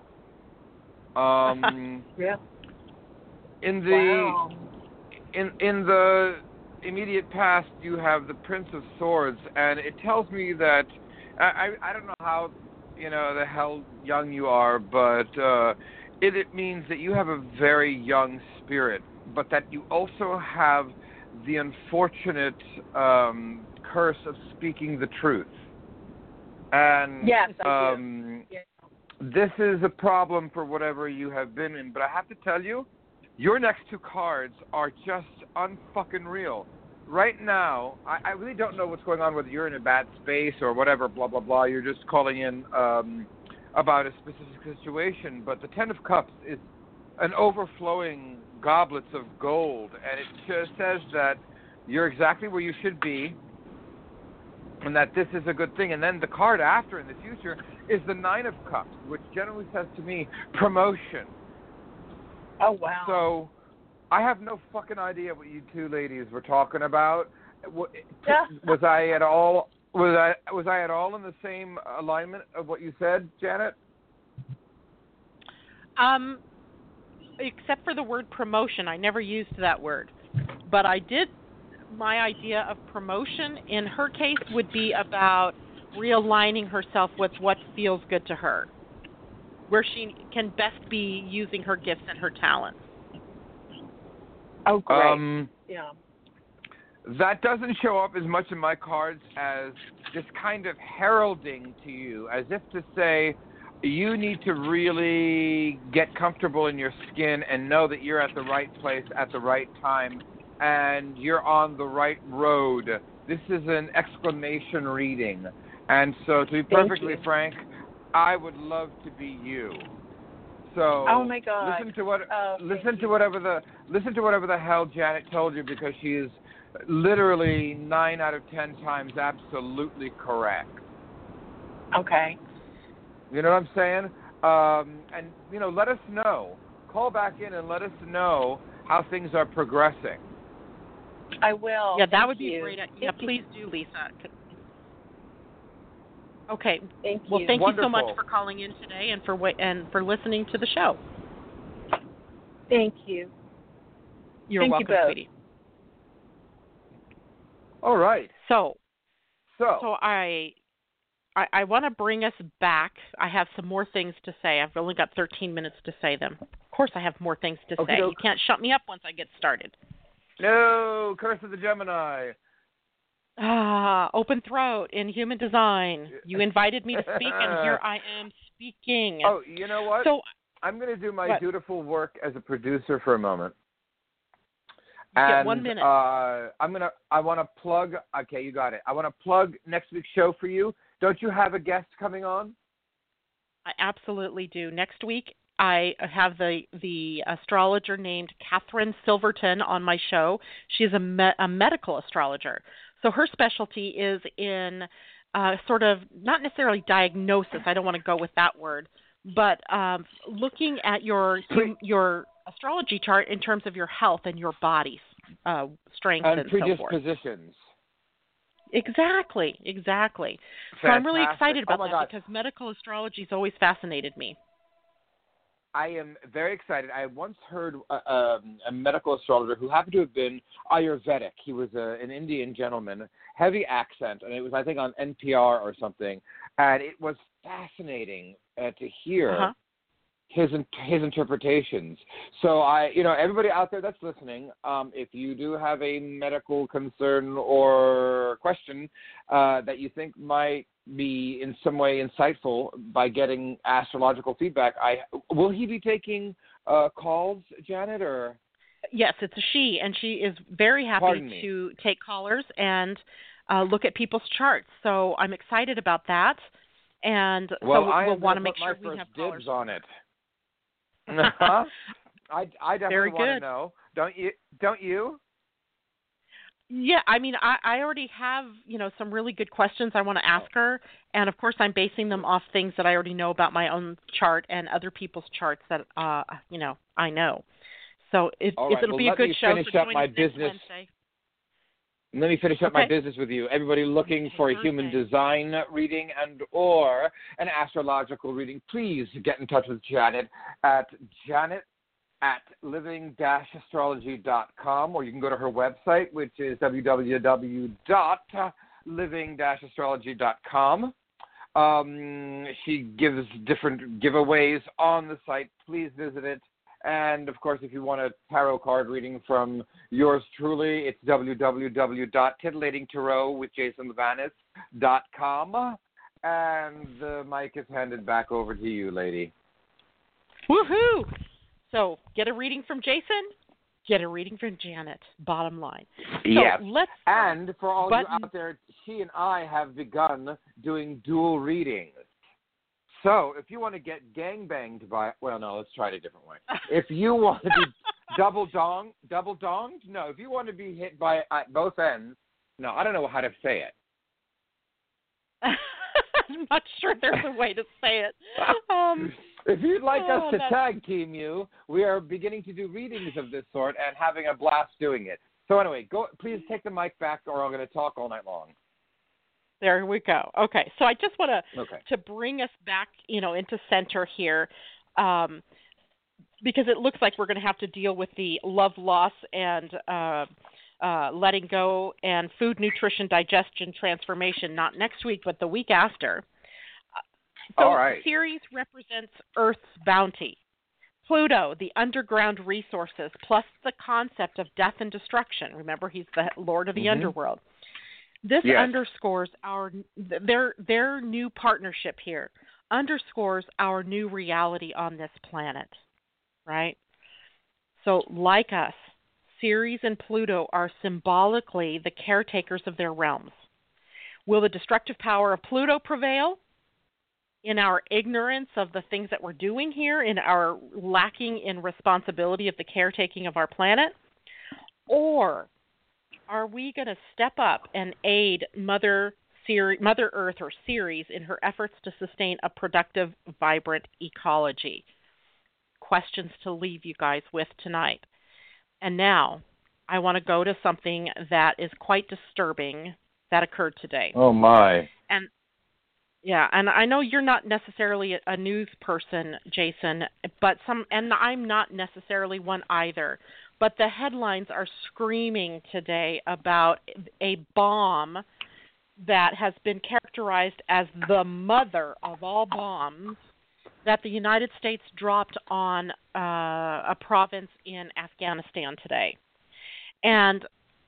Um, yeah. In the wow. in in the immediate past, you have the Prince of Swords, and it tells me that I I, I don't know how you know the hell young you are, but uh, it it means that you have a very young spirit, but that you also have the unfortunate um, curse of speaking the truth. And yes, I um, do. Yeah. This is a problem for whatever you have been in. But I have to tell you, your next two cards are just unfucking real. Right now, I, I really don't know what's going on, whether you're in a bad space or whatever, blah, blah, blah. You're just calling in um, about a specific situation. But the Ten of Cups is an overflowing goblets of gold. And it just says that you're exactly where you should be, and that this is a good thing. And then the card after in the future is the Nine of Cups, which generally says to me promotion. Oh, wow. So I have no fucking idea what you two ladies were talking about. Was I at all was I was I at all in the same alignment of what you said, Janet? Um, except for the word promotion, I never used that word, but I did. My idea of promotion in her case would be about realigning herself with what feels good to her, where she can best be using her gifts and her talents. Oh, great. Um, yeah. That doesn't show up as much in my cards as just kind of heralding to you, as if to say, you need to really get comfortable in your skin and know that you're at the right place at the right time and you're on the right road. This is an exclamation reading. And so to be perfectly frank, I would love to be you. So oh my God. listen to what oh, listen to whatever the listen to whatever the hell Janet told you, because she is literally nine out of ten times absolutely correct. Okay. You know what I'm saying? Um, and, you know, let us know. Call back in and let us know how things are progressing. I will. Yeah, that Thank would be you. great. Thank Yeah, you. please do, Lisa. Okay. Thank well, you. thank Wonderful. you so much for calling in today and for wa- and for listening to the show. Thank you. You're Thank welcome, you both. sweetie. All right. So, So, so I, I, I want to bring us back. I have some more things to say. I've only got thirteen minutes to say them. Of course, I have more things to say. Okey-doke. You can't shut me up once I get started. no, Curse of the Gemini. Ah, open throat in human design. You invited me to speak, and here I am speaking. Oh, you know what? So, I'm going to do my what? dutiful work as a producer for a moment. You get And, one minute. Uh, I'm gonna. I want to plug. Okay, you got it. I want to plug next week's show for you. Don't you have a guest coming on? I absolutely do. Next week, I have the the astrologer named Catherine Silverton on my show. She's a, me- a medical astrologer. So her specialty is in uh, sort of, not necessarily diagnosis, I don't want to go with that word, but um, looking at your hum, your astrology chart in terms of your health and your body's uh, strengths and, And so forth. predispositions. Exactly, exactly. Fantastic. So I'm really excited about oh my that God. because medical astrology has always fascinated me. I am very excited. I once heard a, um, a medical astrologer who happened to have been Ayurvedic. He was a, an Indian gentleman, heavy accent, and it was, I think, on N P R or something. And it was fascinating uh, to hear Uh-huh. his his interpretations. So I, you know, everybody out there that's listening, um, if you do have a medical concern or question uh, that you think might be in some way insightful by getting astrological feedback, I will he be taking uh, calls, Janet, or? Yes, it's a she, and she is very Pardon happy me. to take callers and uh, look at people's charts. So I'm excited about that, and Well, so I we'll am want to gonna make put sure my we first have dibs callers. on it. Uh-huh. I, I definitely Very want to good. know. Don't you? Don't you? Yeah, I mean, I, I already have, you know, some really good questions I want to ask her, and of course, I'm basing them off things that I already know about my own chart and other people's charts that, uh, you know, I know. So if, All if right, it'll well, be a let good me show, finish so up join my us next business. Wednesday. Let me finish up my Okay. business with you. Everybody looking Okay, for a Thursday. human design reading and or an astrological reading, please get in touch with Janet at Janet at living dash astrology dot com, or you can go to her website, which is w w w dot living dash astrology dot com. Um, she gives different giveaways on the site. Please visit it. And, of course, if you want a tarot card reading from yours truly, it's w w w dot titillating tarot with jason levanis dot com. And the mic is handed back over to you, lady. Woohoo! So get a reading from Jason, get a reading from Janet, bottom line. So Yes. let's And for all button- you out there, she and I have begun doing dual readings. So if you want to get gangbanged by, well, no, let's try it a different way. If you want to be double dong, double donged, no. If you want to be hit by at both ends, no, I don't know how to say it. I'm not sure there's a way to say it. Um, If you'd like Oh, us to that's... tag team you, we are beginning to do readings of this sort and having a blast doing it. So anyway, go. Please take the mic back, or I'm going to talk all night long. There we go. Okay, so I just want to Okay. to bring us back, you know, into center here, um, because it looks like we're going to have to deal with the love loss and uh, uh, letting go and food, nutrition, digestion, transformation, not next week, but the week after. So All right. Ceres represents Earth's bounty. Pluto, the underground resources, plus the concept of death and destruction. Remember, he's the lord of the Mm-hmm. underworld. This Yes. underscores our their their new partnership here. Underscores our new reality on this planet, right? So, like us, Ceres and Pluto are symbolically the caretakers of their realms. Will the destructive power of Pluto prevail? In our ignorance of the things that we're doing here, in our lacking in responsibility of the caretaking of our planet? Or are we going to step up and aid Mother Ceres, Mother Earth or Ceres in her efforts to sustain a productive, vibrant ecology? Questions to leave you guys with tonight. And now I want to go to something that is quite disturbing that occurred today. Oh, my. And yeah, and I know you're not necessarily a news person, Jason, but some, and I'm not necessarily one either. But the headlines are screaming today about a bomb that has been characterized as the mother of all bombs that the United States dropped on uh, a province in Afghanistan today. And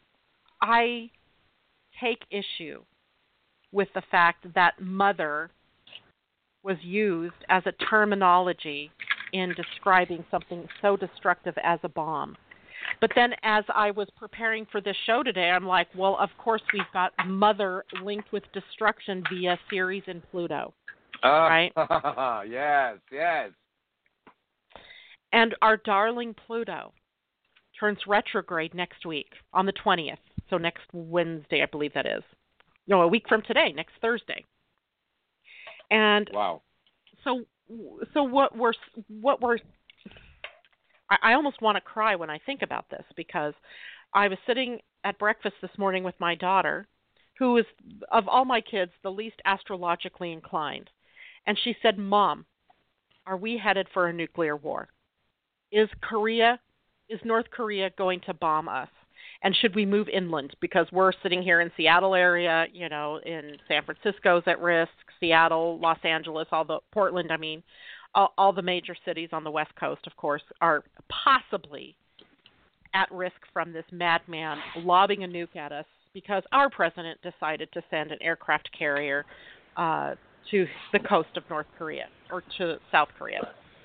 I take issue with the fact that mother was used as a terminology in describing something so destructive as a bomb. But then as I was preparing for this show today, I'm like, well, of course we've got mother linked with destruction via Ceres and Pluto, Uh, right? yes, yes. And our darling Pluto turns retrograde next week on the twentieth, so next Wednesday, I believe that is. No, a week from today, next Thursday. And Wow. so, so what we're what we're I, I almost want to cry when I think about this, because I was sitting at breakfast this morning with my daughter, who is of all my kids the least astrologically inclined, and she said, "Mom, are we headed for a nuclear war? Is Korea, is North Korea going to bomb us? And should we move inland? Because we're sitting here in Seattle area, you know, in San Francisco's at risk, Seattle, Los Angeles, all the Portland, I mean, all, all the major cities on the West Coast, of course, are possibly at risk from this madman lobbing a nuke at us because our president decided to send an aircraft carrier uh, to the coast of North Korea or to South Korea."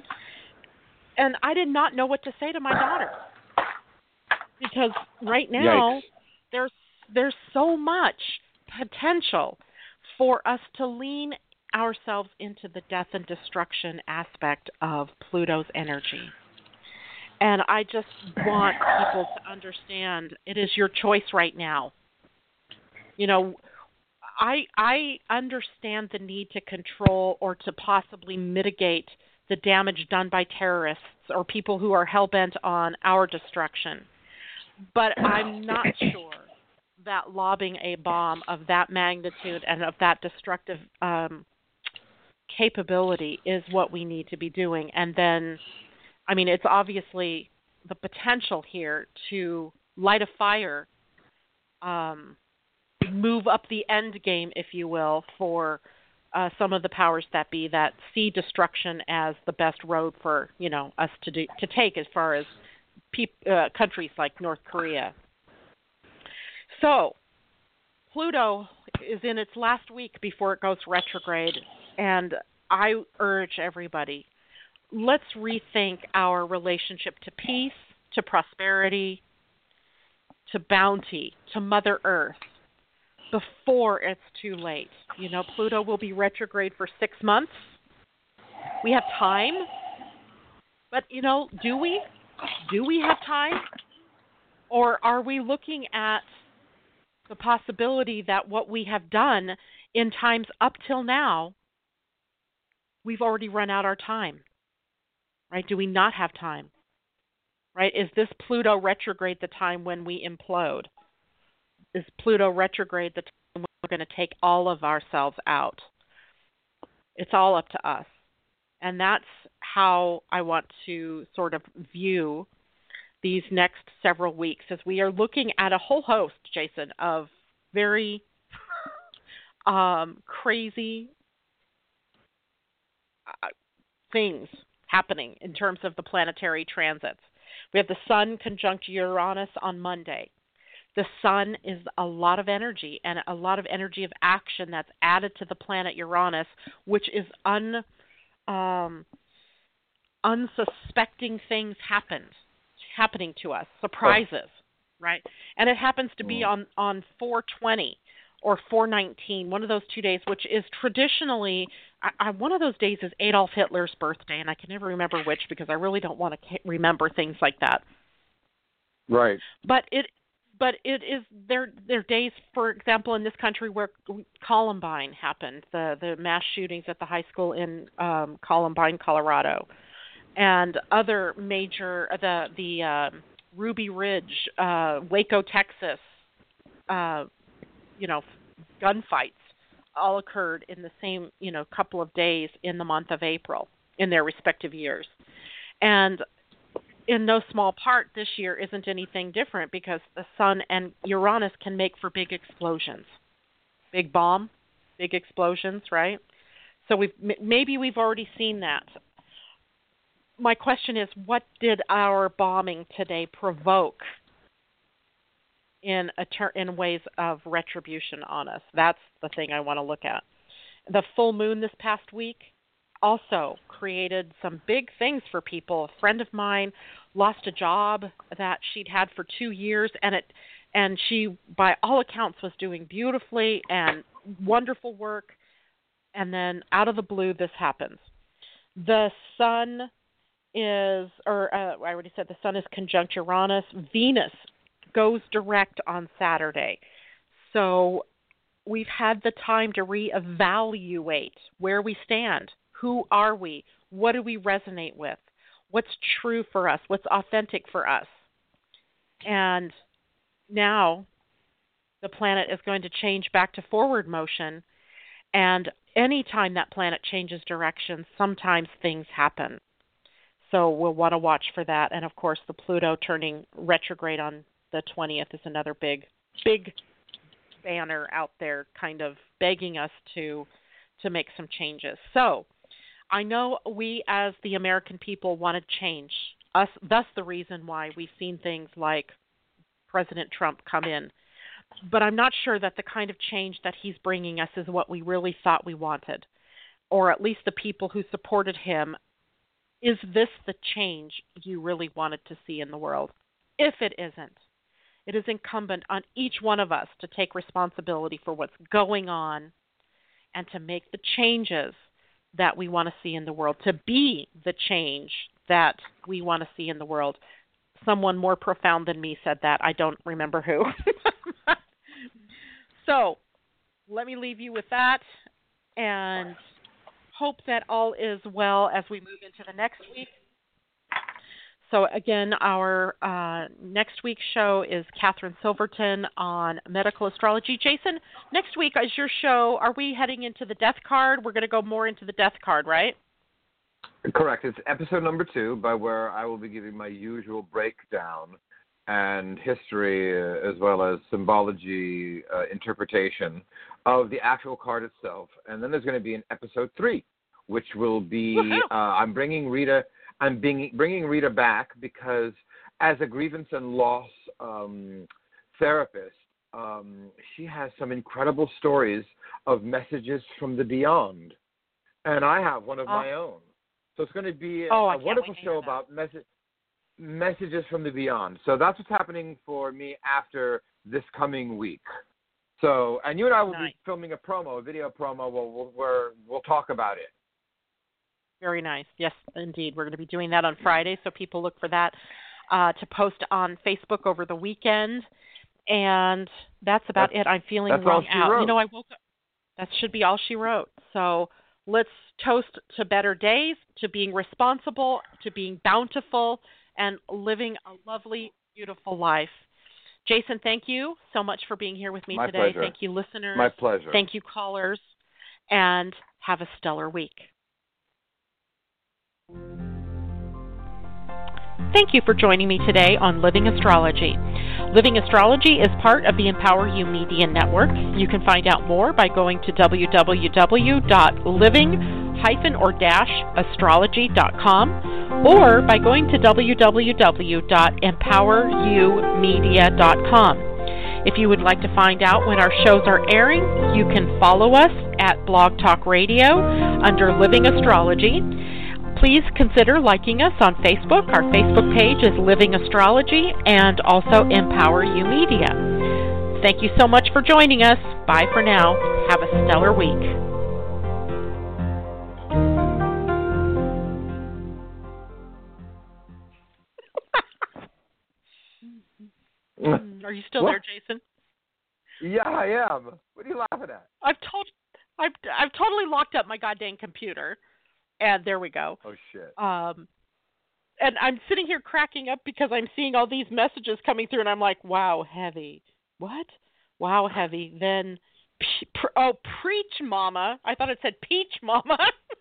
And I did not know what to say to my daughter. Because right now, Yikes. there's there's so much potential for us to lean ourselves into the death and destruction aspect of Pluto's energy. And I just want people to understand it is your choice right now. You know, I I understand the need to control or to possibly mitigate the damage done by terrorists or people who are hell-bent on our destruction. But I'm not sure that lobbing a bomb of that magnitude and of that destructive um, capability is what we need to be doing. And then, I mean, it's obviously the potential here to light a fire, um, move up the end game, if you will, for uh, some of the powers that be that see destruction as the best road for, you know, us to do to take as far as Pe- uh, countries like North Korea. So, Pluto is in its last week before it goes retrograde, and I urge everybody, let's rethink our relationship to peace, to prosperity, to bounty, to Mother Earth before it's too late. You know, Pluto will be retrograde for six months. We have time, but, you know, do we? Do we have time? Or are we looking at the possibility that what we have done in times up till now, we've already run out our time? right? Do we not have time, right? Is this Pluto retrograde the time when we implode? Is Pluto retrograde the time when we're going to take all of ourselves out? It's all up to us. And that's how I want to sort of view these next several weeks as we are looking at a whole host, Jason, of very um, crazy uh, things happening in terms of the planetary transits. We have the Sun conjunct Uranus on Monday. The Sun is a lot of energy and a lot of energy of action that's added to the planet Uranus, which is un, um, unsuspecting things happened, happening to us, surprises, oh. right? And it happens to be on, on four twenty or four nineteen, one of those two days, which is traditionally, I, I, one of those days is Adolf Hitler's birthday, and I can never remember which because I really don't want to remember things like that. Right. But it But it is there. There are days, for example, in this country where Columbine happened, the the mass shootings at the high school in um, Columbine, Colorado, and other major the the um, Ruby Ridge, uh, Waco, Texas, uh, you know, gunfights all occurred in the same you know couple of days in the month of April in their respective years, and in no small part, this year isn't anything different because the Sun and Uranus can make for big explosions, big bomb, big explosions, right? So we've maybe we've already seen that. My question is, what did our bombing today provoke in a ter- in ways of retribution on us? That's the thing I want to look at. The full moon this past week also created some big things for people. A friend of mine lost a job that she'd had for two years, and it, and she, by all accounts, was doing beautifully and wonderful work. And then, out of the blue, this happens. The Sun is, or uh, I already said, the Sun is conjunct Uranus. Venus goes direct on Saturday, so we've had the time to reevaluate where we stand. Who are we? What do we resonate with? What's true for us? What's authentic for us? And now the planet is going to change back to forward motion. And anytime that planet changes direction, sometimes things happen. So we'll want to watch for that. And, of course, the Pluto turning retrograde on the twentieth is another big, big banner out there kind of begging us to to make some changes. So I know we as the American people want to change. Us, thus the reason why we've seen things like President Trump come in. But I'm not sure that the kind of change that he's bringing us is what we really thought we wanted, or at least the people who supported him. Is this the change you really wanted to see in the world? If it isn't, it is incumbent on each one of us to take responsibility for what's going on and to make the changes that we want to see in the world, to be the change that we want to see in the world. Someone more profound than me said that. I don't remember who. So let me leave you with that and hope that all is well as we move into the next week. So again, our uh, next week's show is Catherine Silverton on medical astrology. Jason, next week is your show. Are we heading into the death card? We're going to go more into the death card, right? Correct. It's episode number two, by where I will be giving my usual breakdown and history uh, as well as symbology uh, interpretation of the actual card itself. And then there's going to be an episode three, which will be, uh, I'm bringing Rita... I'm being, bringing Rita back because as a grievance and loss um, therapist, um, she has some incredible stories of messages from the beyond. And I have one of oh. my own. So it's going to be a, oh, a wonderful show about mes- messages from the beyond. So that's what's happening for me after this coming week. So, and you and I will nice. be filming a promo, a video promo where we'll, where we'll talk about it. Very nice. Yes, indeed. We're going to be doing that on Friday, so people look for that uh, to post on Facebook over the weekend. And that's about that's, it. I'm feeling that's wrung all she out. Wrote. You know, I woke up. That should be all she wrote. So let's toast to better days, to being responsible, to being bountiful, and living a lovely, beautiful life. Jason, thank you so much for being here with me My today. pleasure. Thank you, listeners. My pleasure. Thank you, callers, and have a stellar week. Thank you for joining me today on Living Astrology. Living Astrology is part of the Empower You Media Network. You can find out more by going to w w w dot living dash or dash astrology dot com or by going to w w w dot empower you media dot com. If you would like to find out when our shows are airing, you can follow us at Blog Talk Radio under Living Astrology. Please consider liking us on Facebook. Our Facebook page is Living Astrology and also Empower You Media. Thank you so much for joining us. Bye for now. Have a stellar week. Are you still What? there, Jason? Yeah, I am. What are you laughing at? I've told, I've, I've totally locked up my goddamn computer. And there we go. Oh, shit. Um, and I'm sitting here cracking up because I'm seeing all these messages coming through, and I'm like, wow, heavy. What? Wow, heavy. Then, pr- oh, preach, mama. I thought it said peach, mama.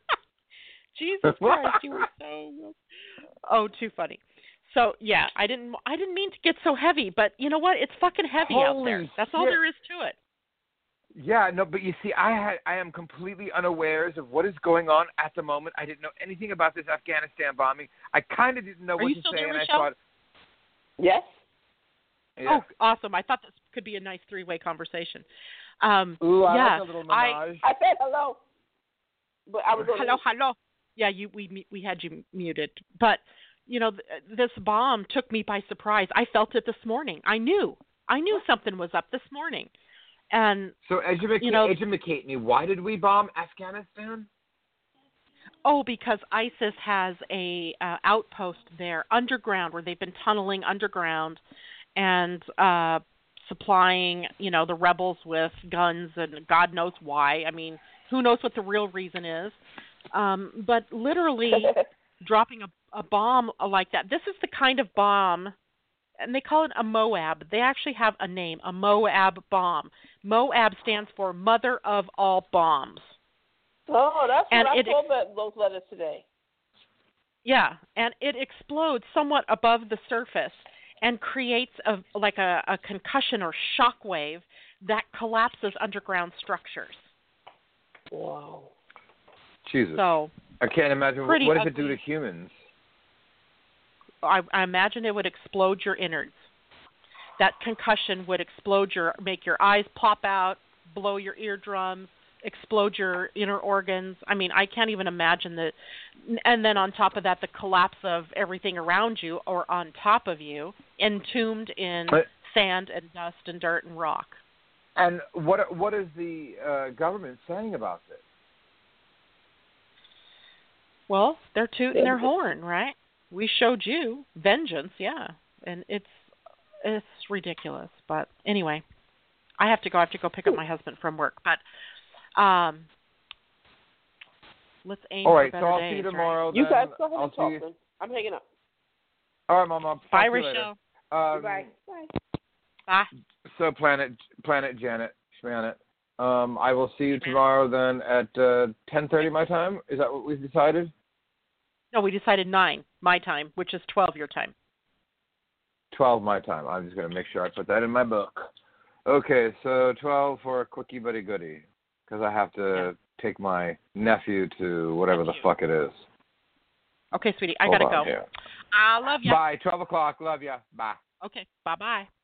Jesus Christ, you were so... Oh, too funny. So, yeah, I didn't I didn't mean to get so heavy, but you know what? It's fucking heavy Holy out there. That's all shit. there is to it. Yeah, no, but you see, I had, I am completely unawares of what is going on at the moment. I didn't know anything about this Afghanistan bombing. I kind of didn't know Are what you to still say, there, and I Michelle? thought, Yes. yeah. Oh, awesome. I thought this could be a nice three-way conversation. Um, Ooh, I yeah, like a little I- menage. I said hello, but I was on hello, hello. Yeah, you we we had you muted, but you know th- this bomb took me by surprise. I felt it this morning. I knew, I knew something was up this morning, and So, educate, you know- educate me. Why did we bomb Afghanistan? oh, because ISIS has a uh, outpost there underground where they've been tunneling underground and uh, supplying you know the rebels with guns and God knows why. I mean, who knows what the real reason is? Um, but literally dropping a, a bomb like that. This is the kind of bomb, and they call it a MOAB. They actually have a name, a MOAB bomb. MOAB stands for Mother of All Bombs. Oh, that's And what I it- told that, those letters today. Yeah, and it explodes somewhat above the surface and creates a like a, a concussion or shock wave that collapses underground structures. Wow. Jesus. So I can't imagine. What, pretty what does it do ugly. to humans? I, I imagine it would explode your innards. That concussion would explode your, make your eyes pop out, blow your eardrums, explode your inner organs. I mean, I can't even imagine that. And then on top of that, the collapse of everything around you or on top of you, entombed in But- sand and dust and dirt and rock. And what what is the uh, government saying about this? Well, they're tooting their horn, right? We showed you vengeance, yeah, and it's it's ridiculous. But anyway, I have to go. I have to go pick up my husband from work. But um, let's aim All for right, better so I'll days. see you right? tomorrow. You then. guys go ahead I'll and see talk you. then. I'm hanging up. All right, Mama. Bye, Talk to you later. Rochelle. Um, Bye. Bye. Bye. So, Planet, Planet Janet, Janet. Um, I will see you Janet. tomorrow then at uh, ten thirty my time. Is that what we've decided? No, we decided nine my time, which is twelve your time. twelve my time. I'm just going to make sure I put that in my book. Okay, so twelve for a quickie buddy goodie, because I have to Yeah. take my nephew to whatever the Nephew. fuck it is. Okay, sweetie, I Hold gotta on go. here. I love you. Bye. twelve o'clock. Love ya. Bye. Okay, bye bye.